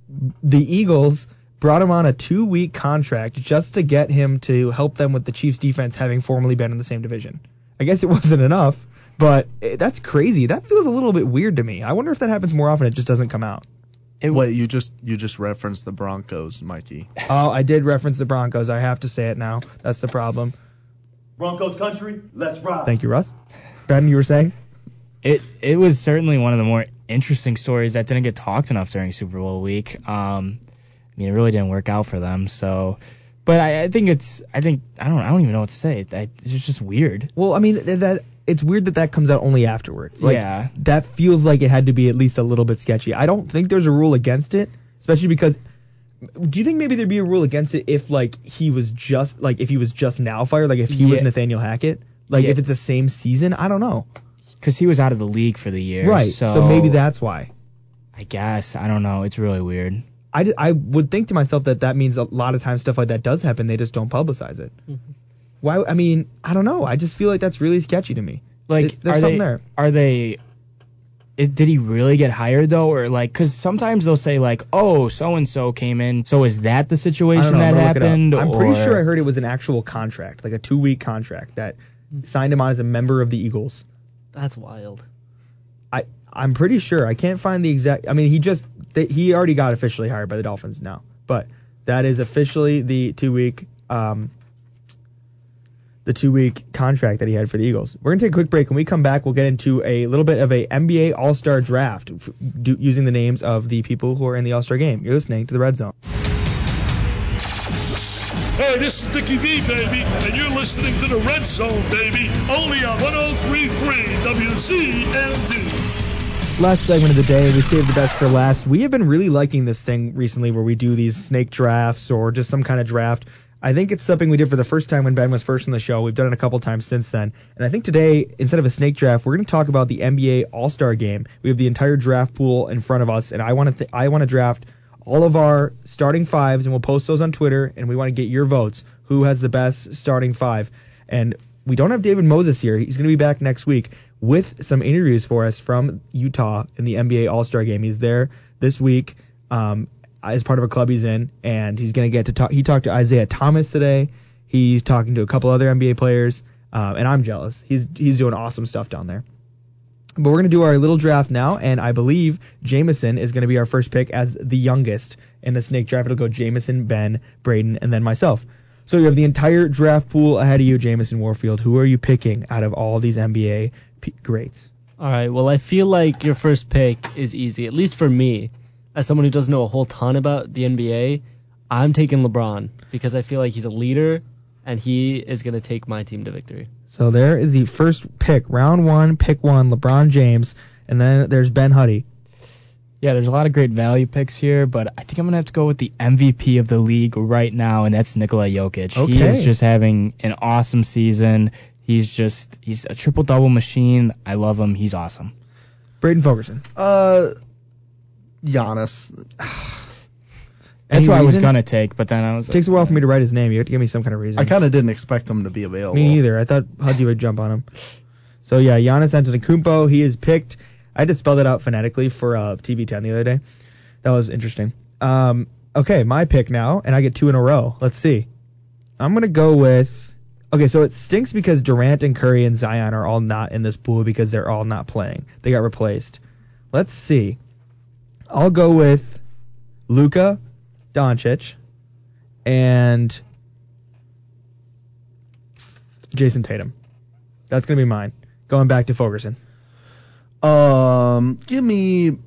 the Eagles brought him on a two-week contract just to get him to help them with the Chiefs defense having formerly been in the same division. I guess it wasn't enough. But that's crazy. That feels a little bit weird to me. I wonder if that happens more often. It just doesn't come out. It, Wait, you just you just referenced the Broncos, Mikey. Oh, I did reference the Broncos. I have to say it now. That's the problem. Broncos country, let's ride. Thank you, Russ. Ben, you were saying? It it was certainly one of the more interesting stories that didn't get talked enough during Super Bowl week. Um, I mean, it really didn't work out for them. So. But I, I think it's, I think, I don't I don't even know what to say. It's just weird. Well, I mean, that it's weird that that comes out only afterwards. Like, yeah. That feels like it had to be at least a little bit sketchy. I don't think there's a rule against it, especially because, do you think maybe there'd be a rule against it if, like, he was just, like, if he was just now fired? Like, if he yeah. was Nathaniel Hackett? Like, yeah. if it's the same season? I don't know. Because he was out of the league for the year. Right, so, so maybe that's why. I guess. I don't know. It's really weird. I, I would think to myself that that means a lot of times stuff like that does happen. They just don't publicize it. Mm-hmm. Why? I mean, I don't know. I just feel like that's really sketchy to me. Like, it, there's are something they, there. Are they? It, did he really get hired though, or like? Because sometimes they'll say like, "Oh, so and so came in." So is that the situation know, that happened? I'm or? pretty sure I heard it was an actual contract, like a two-week contract that signed him on as a member of the Eagles. That's wild. I I'm pretty sure. I can't find the exact. I mean, he just they, he already got officially hired by the Dolphins now, but that is officially the two-week um the two-week contract that he had for the Eagles. We're gonna take a quick break. When we come back, we'll get into a little bit of a N B A All-Star draft f- do, using the names of the people who are in the All-Star game. You're listening to the Red Zone. Hey, this is Dickie V, baby, and you're listening to the Red Zone, baby, only on one oh three point three W Z N D. Last segment of the day, we saved the best for last. We have been really liking this thing recently where we do these snake drafts or just some kind of draft. I think it's something we did for the first time when Ben was first on the show. We've done it a couple times since then. And I think today, instead of a snake draft, we're going to talk about the N B A All-Star Game. We have the entire draft pool in front of us, and I want to th- I want to draft all of our starting fives, and we'll post those on Twitter, and we want to get your votes. Who has the best starting five? And we don't have David Moses here. He's going to be back next week with some interviews for us from Utah in the N B A All-Star Game. He's there this week. Um, as part of a club he's in, and he's going to get to talk. He talked to Isaiah Thomas today. He's talking to a couple other N B A players, um, and I'm jealous. He's he's doing awesome stuff down there. But we're going to do our little draft now, and I believe Jameson is going to be our first pick as the youngest in the snake draft. It'll go Jameson, Ben, Braden, and then myself. So you have the entire draft pool ahead of you, Jameson Warfield. Who are you picking out of all these N B A p- greats? All right, well, I feel like your first pick is easy, at least for me. As someone who doesn't know a whole ton about the N B A, I'm taking LeBron because I feel like he's a leader and he is going to take my team to victory. So there is the first pick, round one, pick one, LeBron James, and then there's Ben Huddy. Yeah, there's a lot of great value picks here, but I think I'm going to have to go with the M V P of the league right now, and that's Nikola Jokic. Okay. He is just having an awesome season. He's just, he's a triple-double machine. I love him. He's awesome. Braden Fogerson. Uh... Giannis. That's what I was going to take, but then I was It takes a while for me to write his name. You have to give me some kind of reason. I kind of didn't expect him to be available. Me neither. I thought Hudzy would jump on him. So, yeah, Giannis Antetokounmpo, he is picked. I had to spell that out phonetically for uh, T V ten the other day. That was interesting. Um, okay, my pick now, and I get two in a row. Let's see. I'm going to go with... Okay, so it stinks because Durant and Curry and Zion are all not in this pool because they're all not playing. They got replaced. Let's see. I'll go with Luka Doncic and Jason Tatum. That's going to be mine. Going back to Fogerson. Um, give me...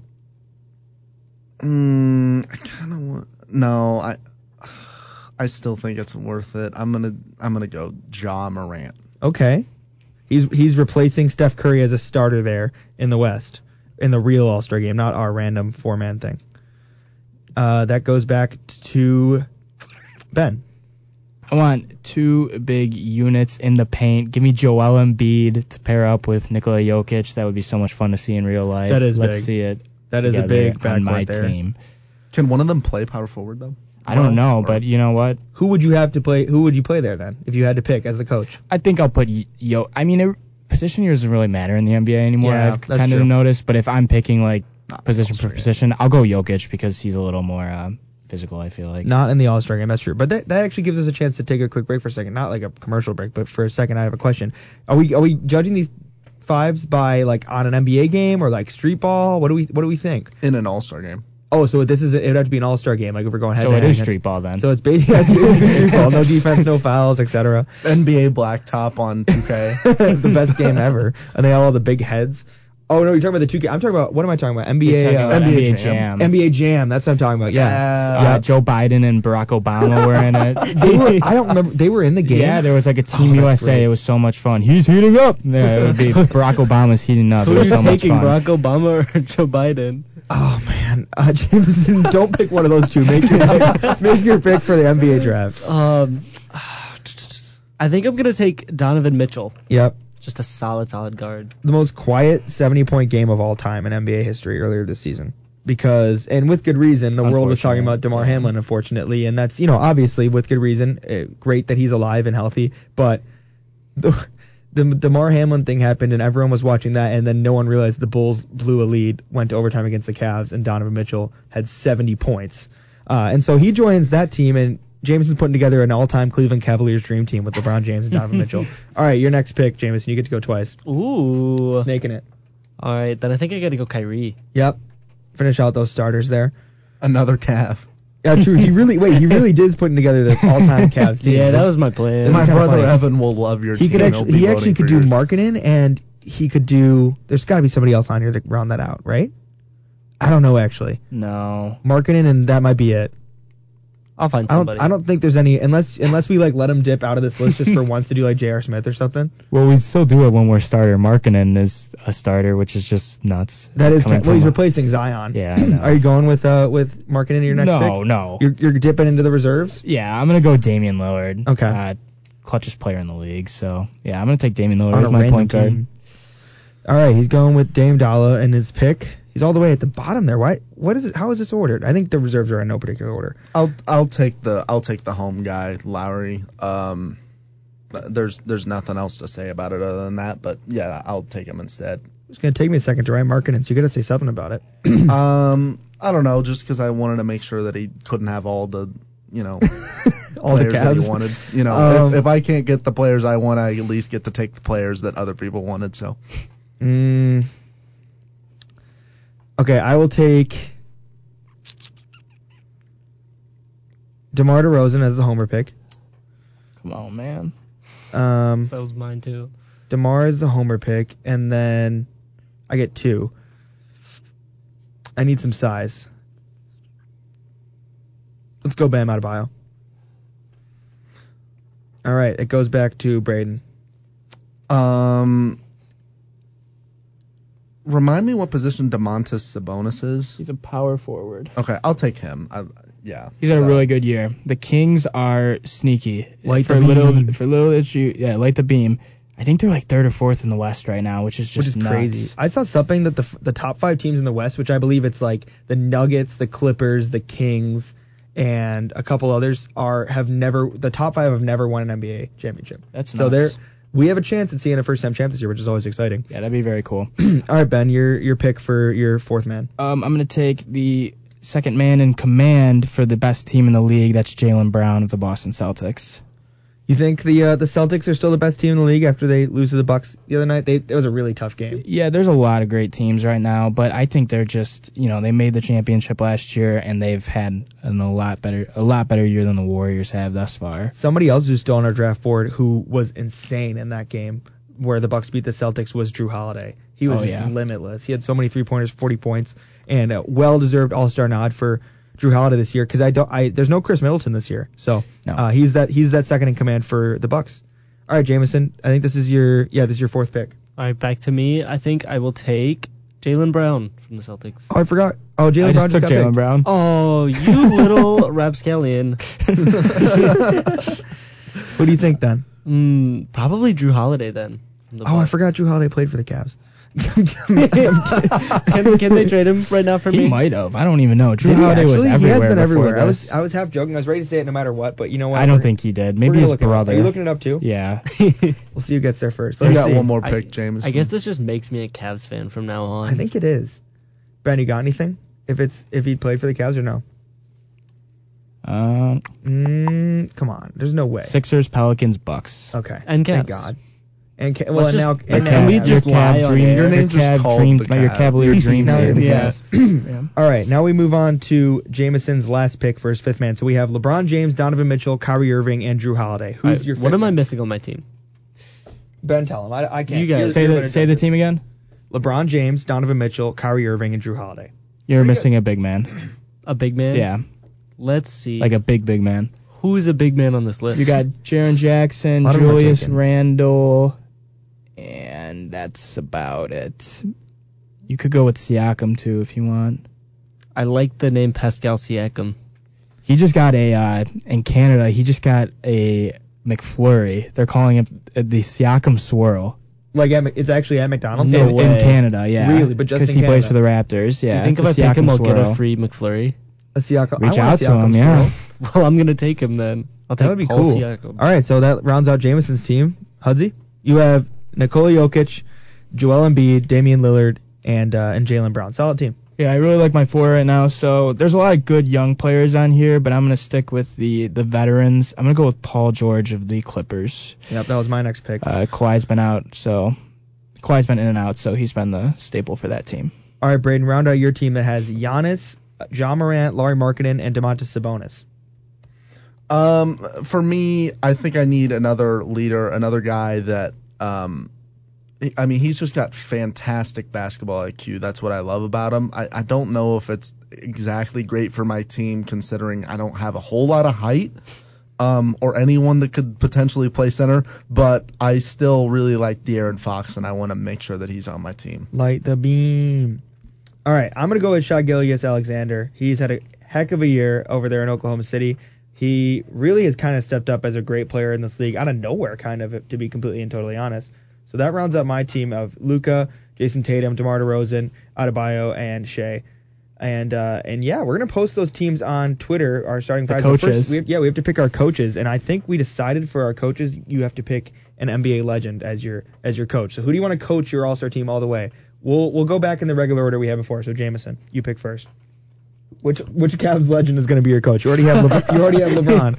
Mm, I kind of want... No, I I still think it's worth it. I'm going to I'm gonna go Ja Morant. Okay. He's he's replacing Steph Curry as a starter there in the West. In the real All-Star game, not our random four-man thing. Uh, that goes back to Ben. I want two big units in the paint. Give me Joel Embiid to pair up with Nikola Jokic. That would be so much fun to see in real life. That is Let's big. see it. That is a big on my backcourt there. team. Can one of them play power forward, though? I don't know, or, but you know what? Who would you have to play? Who would you play there then, if you had to pick as a coach? I think I'll put Yo. I mean, it, position years doesn't really matter in the N B A anymore. Yeah, I've that's tended true. to notice, but if I'm picking like Not position for position, I'll go Jokic because he's a little more uh, physical, I feel like. Not in the All-Star game, that's true. But that, that actually gives us a chance to take a quick break for a second. Not like a commercial break, but for a second I have a question. Are we are we judging these fives by like on an N B A game or like street ball? What do we what do we think? In an All-Star game. Oh, so this is it would have to be an All-Star game, like if we're going head So to it head. is street ball then. So it's basically, it's basically street ball. No defense, no fouls, et cetera. N B A blacktop on two K. The best game ever. And they have all the big heads. Oh, no, you're talking about the two K. I'm talking about, what am I talking about? N B A, You're talking uh, about N B A, N B A Jam. Jam. N B A Jam. That's what I'm talking about. Yeah. Yeah. Uh, Joe Biden and Barack Obama were in it. They were, I don't remember. They were in the game. Yeah, there was like a Team Oh, U that's S A. great. It was so much fun. He's heating up. Yeah, it would be Barack Obama's heating up. Who It are was you so much taking, fun. Barack Obama or Joe Biden? Oh, man. Uh, Jameson, don't pick one of those two. Make your pick, make your pick for the N B A draft. Um, I think I'm gonna take Donovan Mitchell. Yep. Just a solid, solid guard. The most quiet seventy-point game of all time in N B A history earlier this season. Because, and with good reason, the world was talking about DeMar Hamlin, unfortunately, and that's, you know, obviously with good reason. Uh, great that he's alive and healthy, but the the DeMar Hamlin thing happened, and everyone was watching that, and then no one realized the Bulls blew a lead, went to overtime against the Cavs, and Donovan Mitchell had seventy points. Uh, and so he joins that team, and Jameson's putting together an all-time Cleveland Cavaliers dream team with LeBron James and Donovan Mitchell. All right, your next pick, Jameson. You get to go twice. Ooh. Snaking it. All right, then I think I gotta go Kyrie. Yep. Finish out those starters there. Another Cav. Yeah, true. He really wait. He really did putting together the all-time Cavs team. Yeah, that was my plan. This My is kinda brother funny. Evan will love your He team. could He'll actually. be He voting actually for could do yours. marketing, and he could do. There's got to be somebody else on here to round that out, right? I don't know actually. No. Marketing, and that might be it. I'll find I don't, somebody. I don't think there's any unless unless we like let him dip out of this list just for once to do like J R. Smith or something. Well, we still do have one more starter. Markkanen is a starter, which is just nuts. That is Coming well, he's from a- replacing Zion. Yeah, I know. Are you going with uh with Markkanen in your next No, pick? no. You're you're dipping into the reserves. Yeah, I'm gonna go Damian Lillard. Okay. Uh, clutchest player in the league. So yeah, I'm gonna take Damian Lillard On as a my random point guard. team. All right, he's going with Dame Dalla and his pick. He's all the way at the bottom there. Why? What is it? How is this ordered? I think the reserves are in no particular order. I'll I'll take the I'll take the home guy, Lowry. Um, there's there's nothing else to say about it other than that. But yeah, I'll take him instead. It's gonna take me a second to write Markkanen, so you got to say something about it. um, I don't know, just because I wanted to make sure that he couldn't have all the you know All the players that he Cavs? wanted. You know, Um, if, if I can't get the players I want, I at least get to take the players that other people wanted. So. Mm. Okay, I will take DeMar DeRozan as the homer pick. Come on, man. Um, That was mine too. DeMar is the homer pick, and then I get two. I need some size. Let's go Bam Adebayo. All right, it goes back to Braden. Um, remind me what position DeMontis Sabonis is. He's a power forward. Okay, I'll take him. I, yeah, He's had a that- really good year. The Kings are sneaky. Light for the little beam. for little that you yeah, light the beam. I think they're like third or fourth in the West right now, which is just Which is nuts. crazy. I saw something that the the top five teams in the West, which I believe it's like the Nuggets, the Clippers, the Kings, and a couple others are have never the top five have never won an N B A championship. That's so they're nuts. we have a chance at seeing a first time champ this year, which is always exciting. Yeah, that'd be very cool. All right, Ben, your your pick for your fourth man. Um, I'm gonna take the second man in command for the best team in the league. That's Jaylen Brown of the Boston Celtics. You think the uh, the Celtics are still the best team in the league after they lose to the Bucks the other night? They it was a really tough game. Yeah, there's a lot of great teams right now, but I think they're just, you know, they made the championship last year and they've had an, a lot better a lot better year than the Warriors have thus far. Somebody else who's still on our draft board who was insane in that game where the Bucks beat the Celtics was Drew Holiday. He was Oh, just yeah. limitless. He had so many three pointers, forty points, and a well-deserved All-Star nod for Drew Holiday this year because I don't. I there's no Chris Middleton this year, so No. uh, he's that he's that second in command for the Bucks. All right, Jameson. I think this is your yeah this is your fourth pick. All right, back to me. I think I will take Jaylen Brown from the Celtics. Oh, I forgot. Oh, Jaylen I Brown just took got Jaylen picked. Brown. Oh, you little rapscallion. Who do you think then? Mm, probably Drew Holiday then. from the Oh, I Bucks. forgot Drew Holiday played for the Cavs. can, can they trade him right now for He me? might have. I don't even know. Drew Did he Holiday was actually? everywhere. He has been before everywhere. I this. was I was half joking. I was ready to say it no matter what, but you know what? I don't We're- think he did. we're Maybe gonna his look it up. brother. Are you looking it up too? Yeah. We'll see who gets there first. You Let's got see. one more I- pick, James. I guess this just makes me a Cavs fan from now on. I think it is. Ben, you got anything? If it's if he played for the Cavs or no? Um, Mm, come on. There's no way. Sixers, Pelicans, Bucks. Okay. And Thank Cavs. God. And ca- well, Let's and now, just- and Can now we your just Cavs lie on dream, air? Your your name's just Cav called dream, the your Cavs. Cavalier dream Now you're team. the Yeah. Cavs. Yeah. All right, now we move on to Jameson's last pick for his fifth man. So we have LeBron James, Donovan Mitchell, Kyrie Irving, and Drew Holiday. Who's Alright, your fifth what am I man? missing on my team? Ben, tell him. I, I can't. You guys- You're- Say you're the better say judge the it. team again. LeBron James, Donovan Mitchell, Kyrie Irving, and Drew Holiday. You're missing a big man. A big man? Yeah, Let's see. like a big big man. Who's a big man on this list? You got Jaren Jackson, A lot of them are Julius taken. Randle, and that's about it. You could go with Siakam too if you want. I like the name Pascal Siakam. He just got a uh, in Canada. He just got a McFlurry. They're calling it the Siakam Swirl. Like at, Mc- it's actually at McDonald's. No in, way. in Canada, yeah. Really? But just because in he plays Canada? for the Raptors. Yeah. Do you think if the I pick him, Siakam I'll get a Swirl. free McFlurry? A Siakam. Reach I want out a to him, Siakam yeah. Swirl. Well, I'm gonna take him then. I'll take That would be Paul cool. Siakam. All right, so that rounds out Jameson's team. Hudsy, you have Nikola Jokic, Joel Embiid, Damian Lillard, and uh, and Jaylen Brown. Solid team. Yeah, I really like my four right now. So there's a lot of good young players on here, but I'm gonna stick with the the veterans. I'm gonna go with Paul George of the Clippers. Yep, that was my next pick. Uh, Kawhi's been out, so Kawhi's been in and out, so he's been the staple for that team. All right, Braden, round out your team that has Giannis, John Morant, Laurie Markkinen, and DeMontis Sabonis. Um, for me, I think I need another leader, another guy that um I mean, he's just got fantastic basketball I Q. That's what I love about him. I, I don't know if it's exactly great for my team, considering I don't have a whole lot of height um, or anyone that could potentially play center, but I still really like De'Aaron Fox, and I want to make sure that he's on my team. Light the beam. All right, I'm going to go with Shai Gilgeous-Alexander. He's had a heck of a year over there in Oklahoma City. He really has kind of stepped up as a great player in this league, out of nowhere, kind of, to be completely and totally honest. So that rounds up my team of Luka, Jason Tatum, DeMar DeRozan, Adebayo, and Shea. And uh, and yeah, we're gonna post those teams on Twitter. Our starting the five. coaches. First, we have, yeah, we have to pick our coaches, and I think we decided for our coaches, you have to pick an N B A legend as your as your coach. So who do you want to coach your All-Star team all the way? We'll we'll go back in the regular order we had before. So Jameson, you pick first. Which which Cavs legend is gonna be your coach? You already have LeBron, you already have LeBron.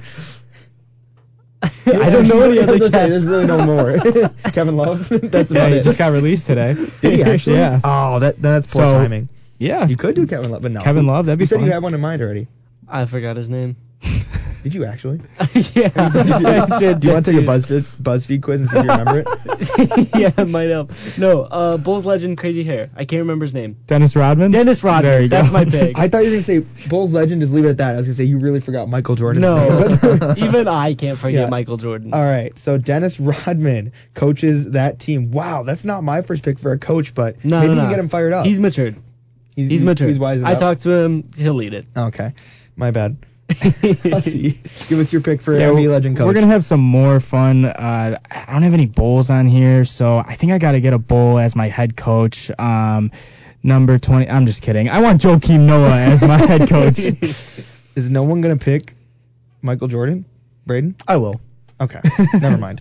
I don't know any other Cavs. There's really no more. Kevin Love. That's about Yeah, he it. just got released today. Did he actually? Yeah. Oh, that that's poor So, timing. Yeah. You could do Kevin Love, but no. Kevin Love, that'd be You said fun. you had one in mind already. I forgot his name. Did you actually? yeah, I did. Do you want to take a Yes, BuzzFeed, BuzzFeed quiz and see if you remember it? yes. yeah, it might help. No, uh, Bulls legend, crazy hair. I can't remember his name. Dennis Rodman? Dennis Rodman. There you That's go. my pick. I thought you were going to say Bulls legend, just leave it at that. I was going to say you really forgot Michael Jordan. No, even I can't forget Yeah. Michael Jordan. All right, so Dennis Rodman coaches that team. Wow, that's not my first pick for a coach, but No, maybe no, you no. can get him fired up. He's matured. He's, He's matured. He's wise. I talked to him. He'll lead it. Okay, my bad. Let's see. Give us your pick for Yeah, N B A legend coach. We're going to have some more fun. Uh, I don't have any Bulls on here, so I think I got to get a Bull as my head coach. Um, number twenty. I'm just kidding. I want Joakim Noah as my head coach. Is no one going to pick Michael Jordan? Braden? I will. Okay, never mind.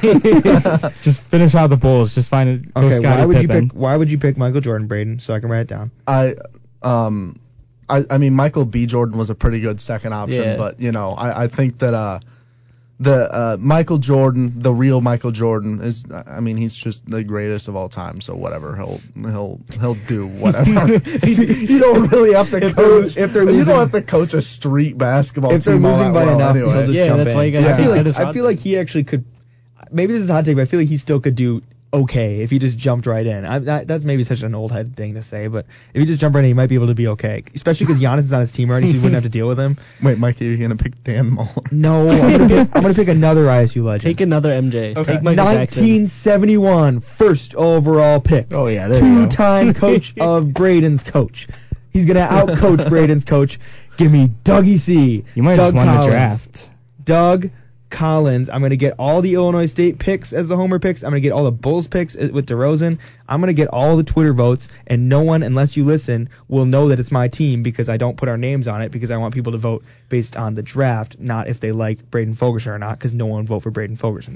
Just finish out the Bulls. Just find it. Go Okay, Scottie why would Pippen. you pick? Why would you pick Michael Jordan, Braden? So I can write it down. I um I, I mean Michael B. Jordan was a pretty good second option, Yeah. but you know I, I think that uh the uh, Michael Jordan, the real Michael Jordan is I mean he's just the greatest of all time. So whatever he'll he'll he'll do whatever. you don't really have to If they're- coach if they're you losing- don't have to coach a street basketball If they're team all losing that by well enough, anyway. he'll just Yeah, jump that's in. why you gotta I have feel like Dennis I feel Rodman. like he actually could. Maybe this is a hot take, but I feel like he still could do okay if he just jumped right in. I, that, that's maybe such an old head thing to say, but if he just jumped right in, he might be able to be okay. Especially because Giannis is on his team already, so you wouldn't have to deal with him. Wait, Mike, you're gonna pick Dan Muller? No, I'm gonna pick, I'm gonna pick another I S U legend. Take another M J. Okay. Take Michael Jackson. nineteen seventy-one first overall pick. Oh, yeah, there you go. Two-time coach of Braden's coach. He's gonna outcoach Braden's coach. Give me Dougie C. You might Doug have just won Collins. the draft. Doug Collins. I'm going to get all the Illinois State picks as the homer picks. I'm going to get all the Bulls picks with DeRozan. I'm going to get all the Twitter votes, and no one, unless you listen, will know that it's my team because I don't put our names on it because I want people to vote based on the draft, not if they like Braden Fogerson or not, because no one vote for Braden Fogerson.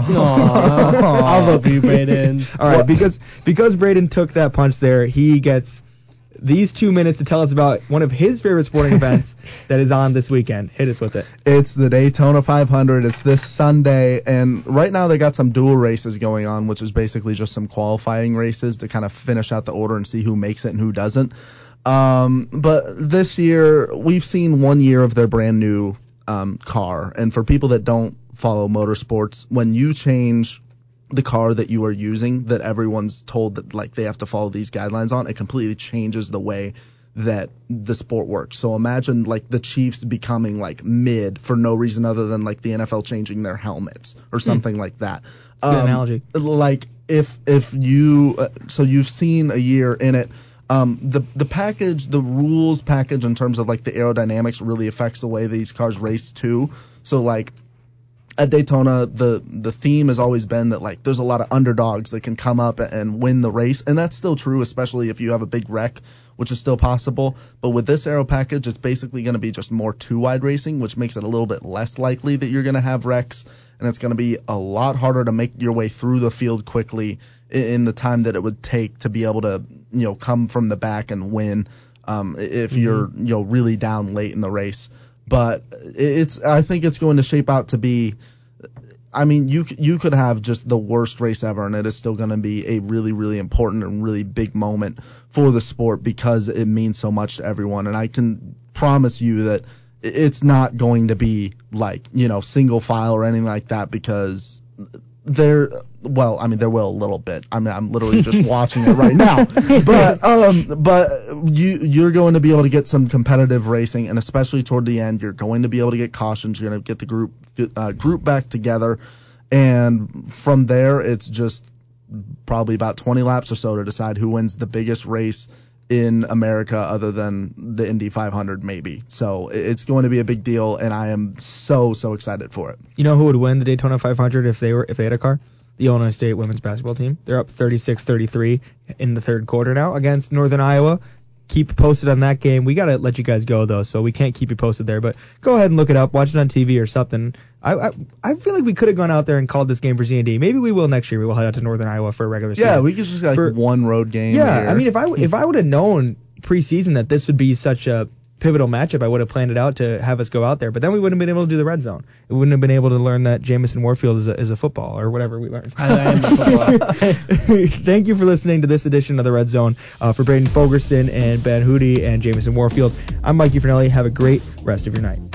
Aw, I'll vote for you, Braden. All right, because because Braden took that punch there, he gets these two minutes to tell us about one of his favorite sporting events that is on this weekend. Hit us with it. It's the Daytona five hundred. It's this Sunday, and right now they got some dual races going on, which is basically just some qualifying races to kind of finish out the order and see who makes it and who doesn't. Um, but this year, we've seen one year of their brand new um, car, and for people that don't follow motorsports, when you change the car that you are using, that everyone's told that like they have to follow these guidelines on, it completely changes the way that the sport works. So imagine like the Chiefs becoming like mid for no reason other than like the N F L changing their helmets or something mm. like that. Good um, analogy. Like if if you uh, so you've seen a year in it. Um, the the package, the rules package in terms of like the aerodynamics really affects the way these cars race too. So like at Daytona, the the theme has always been that like there's a lot of underdogs that can come up and win the race, and that's still true, especially if you have a big wreck, which is still possible. But with this aero package, it's basically going to be just more two-wide racing, which makes it a little bit less likely that you're going to have wrecks, and it's going to be a lot harder to make your way through the field quickly in the time that it would take to be able to, you know, come from the back and win um, if mm-hmm. you're, you know, really down late in the race. But it's, I think it's going to shape out to be, I mean, you you could have just the worst race ever, and it is still going to be a really, really important and really big moment for the sport because it means so much to everyone. And I can promise you that it's not going to be like, you know, single file or anything like that because there, well, I mean, there will a little bit. I mean, I'm literally just watching it right now. But um, but you you're going to be able to get some competitive racing, and especially toward the end, you're going to be able to get cautions. You're going to get the group uh, group back together, and from there, it's just probably about twenty laps or so to decide who wins the biggest race in America other than the Indy five hundred, maybe. So it's going to be a big deal, and I am so so excited for it. You know who would win the Daytona five hundred if they were if they had a car? The Illinois State women's basketball team. They're up thirty-six thirty-three in the third quarter now against Northern Iowa. Keep posted on that game. We got to let you guys go, though, so we can't keep you posted there. But go ahead and look it up. Watch it on T V or something. I I, I feel like we could have gone out there and called this game for Z and D. Maybe we will next year. We will head out to Northern Iowa for a regular season. Yeah, we could just like for, one road game. Yeah, here. I mean, if I, if I would have known preseason that this would be such a pivotal matchup, I would have planned it out to have us go out there. But then we wouldn't have been able to do the red zone. We wouldn't have been able to learn that Jamison Warfield is a, is a football or whatever we learned. I am a football. Thank you for listening to this edition of the Red Zone. Uh, for Braden Fogerson and Ben Hootie and Jamison Warfield, I'm Mikey Finelli. Have a great rest of your night.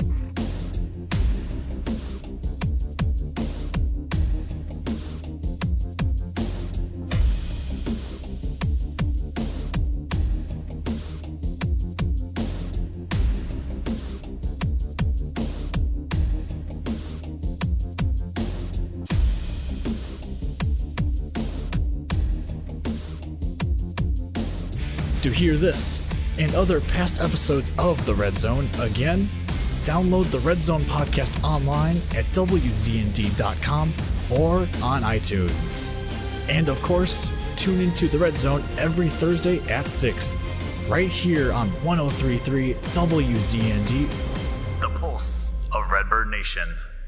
To hear this and other past episodes of The Red Zone again, download the Red Zone podcast online at W Z N D dot com or on iTunes. And of course, tune into The Red Zone every Thursday at six, right here on one oh three point three W Z N D, the pulse of Redbird Nation.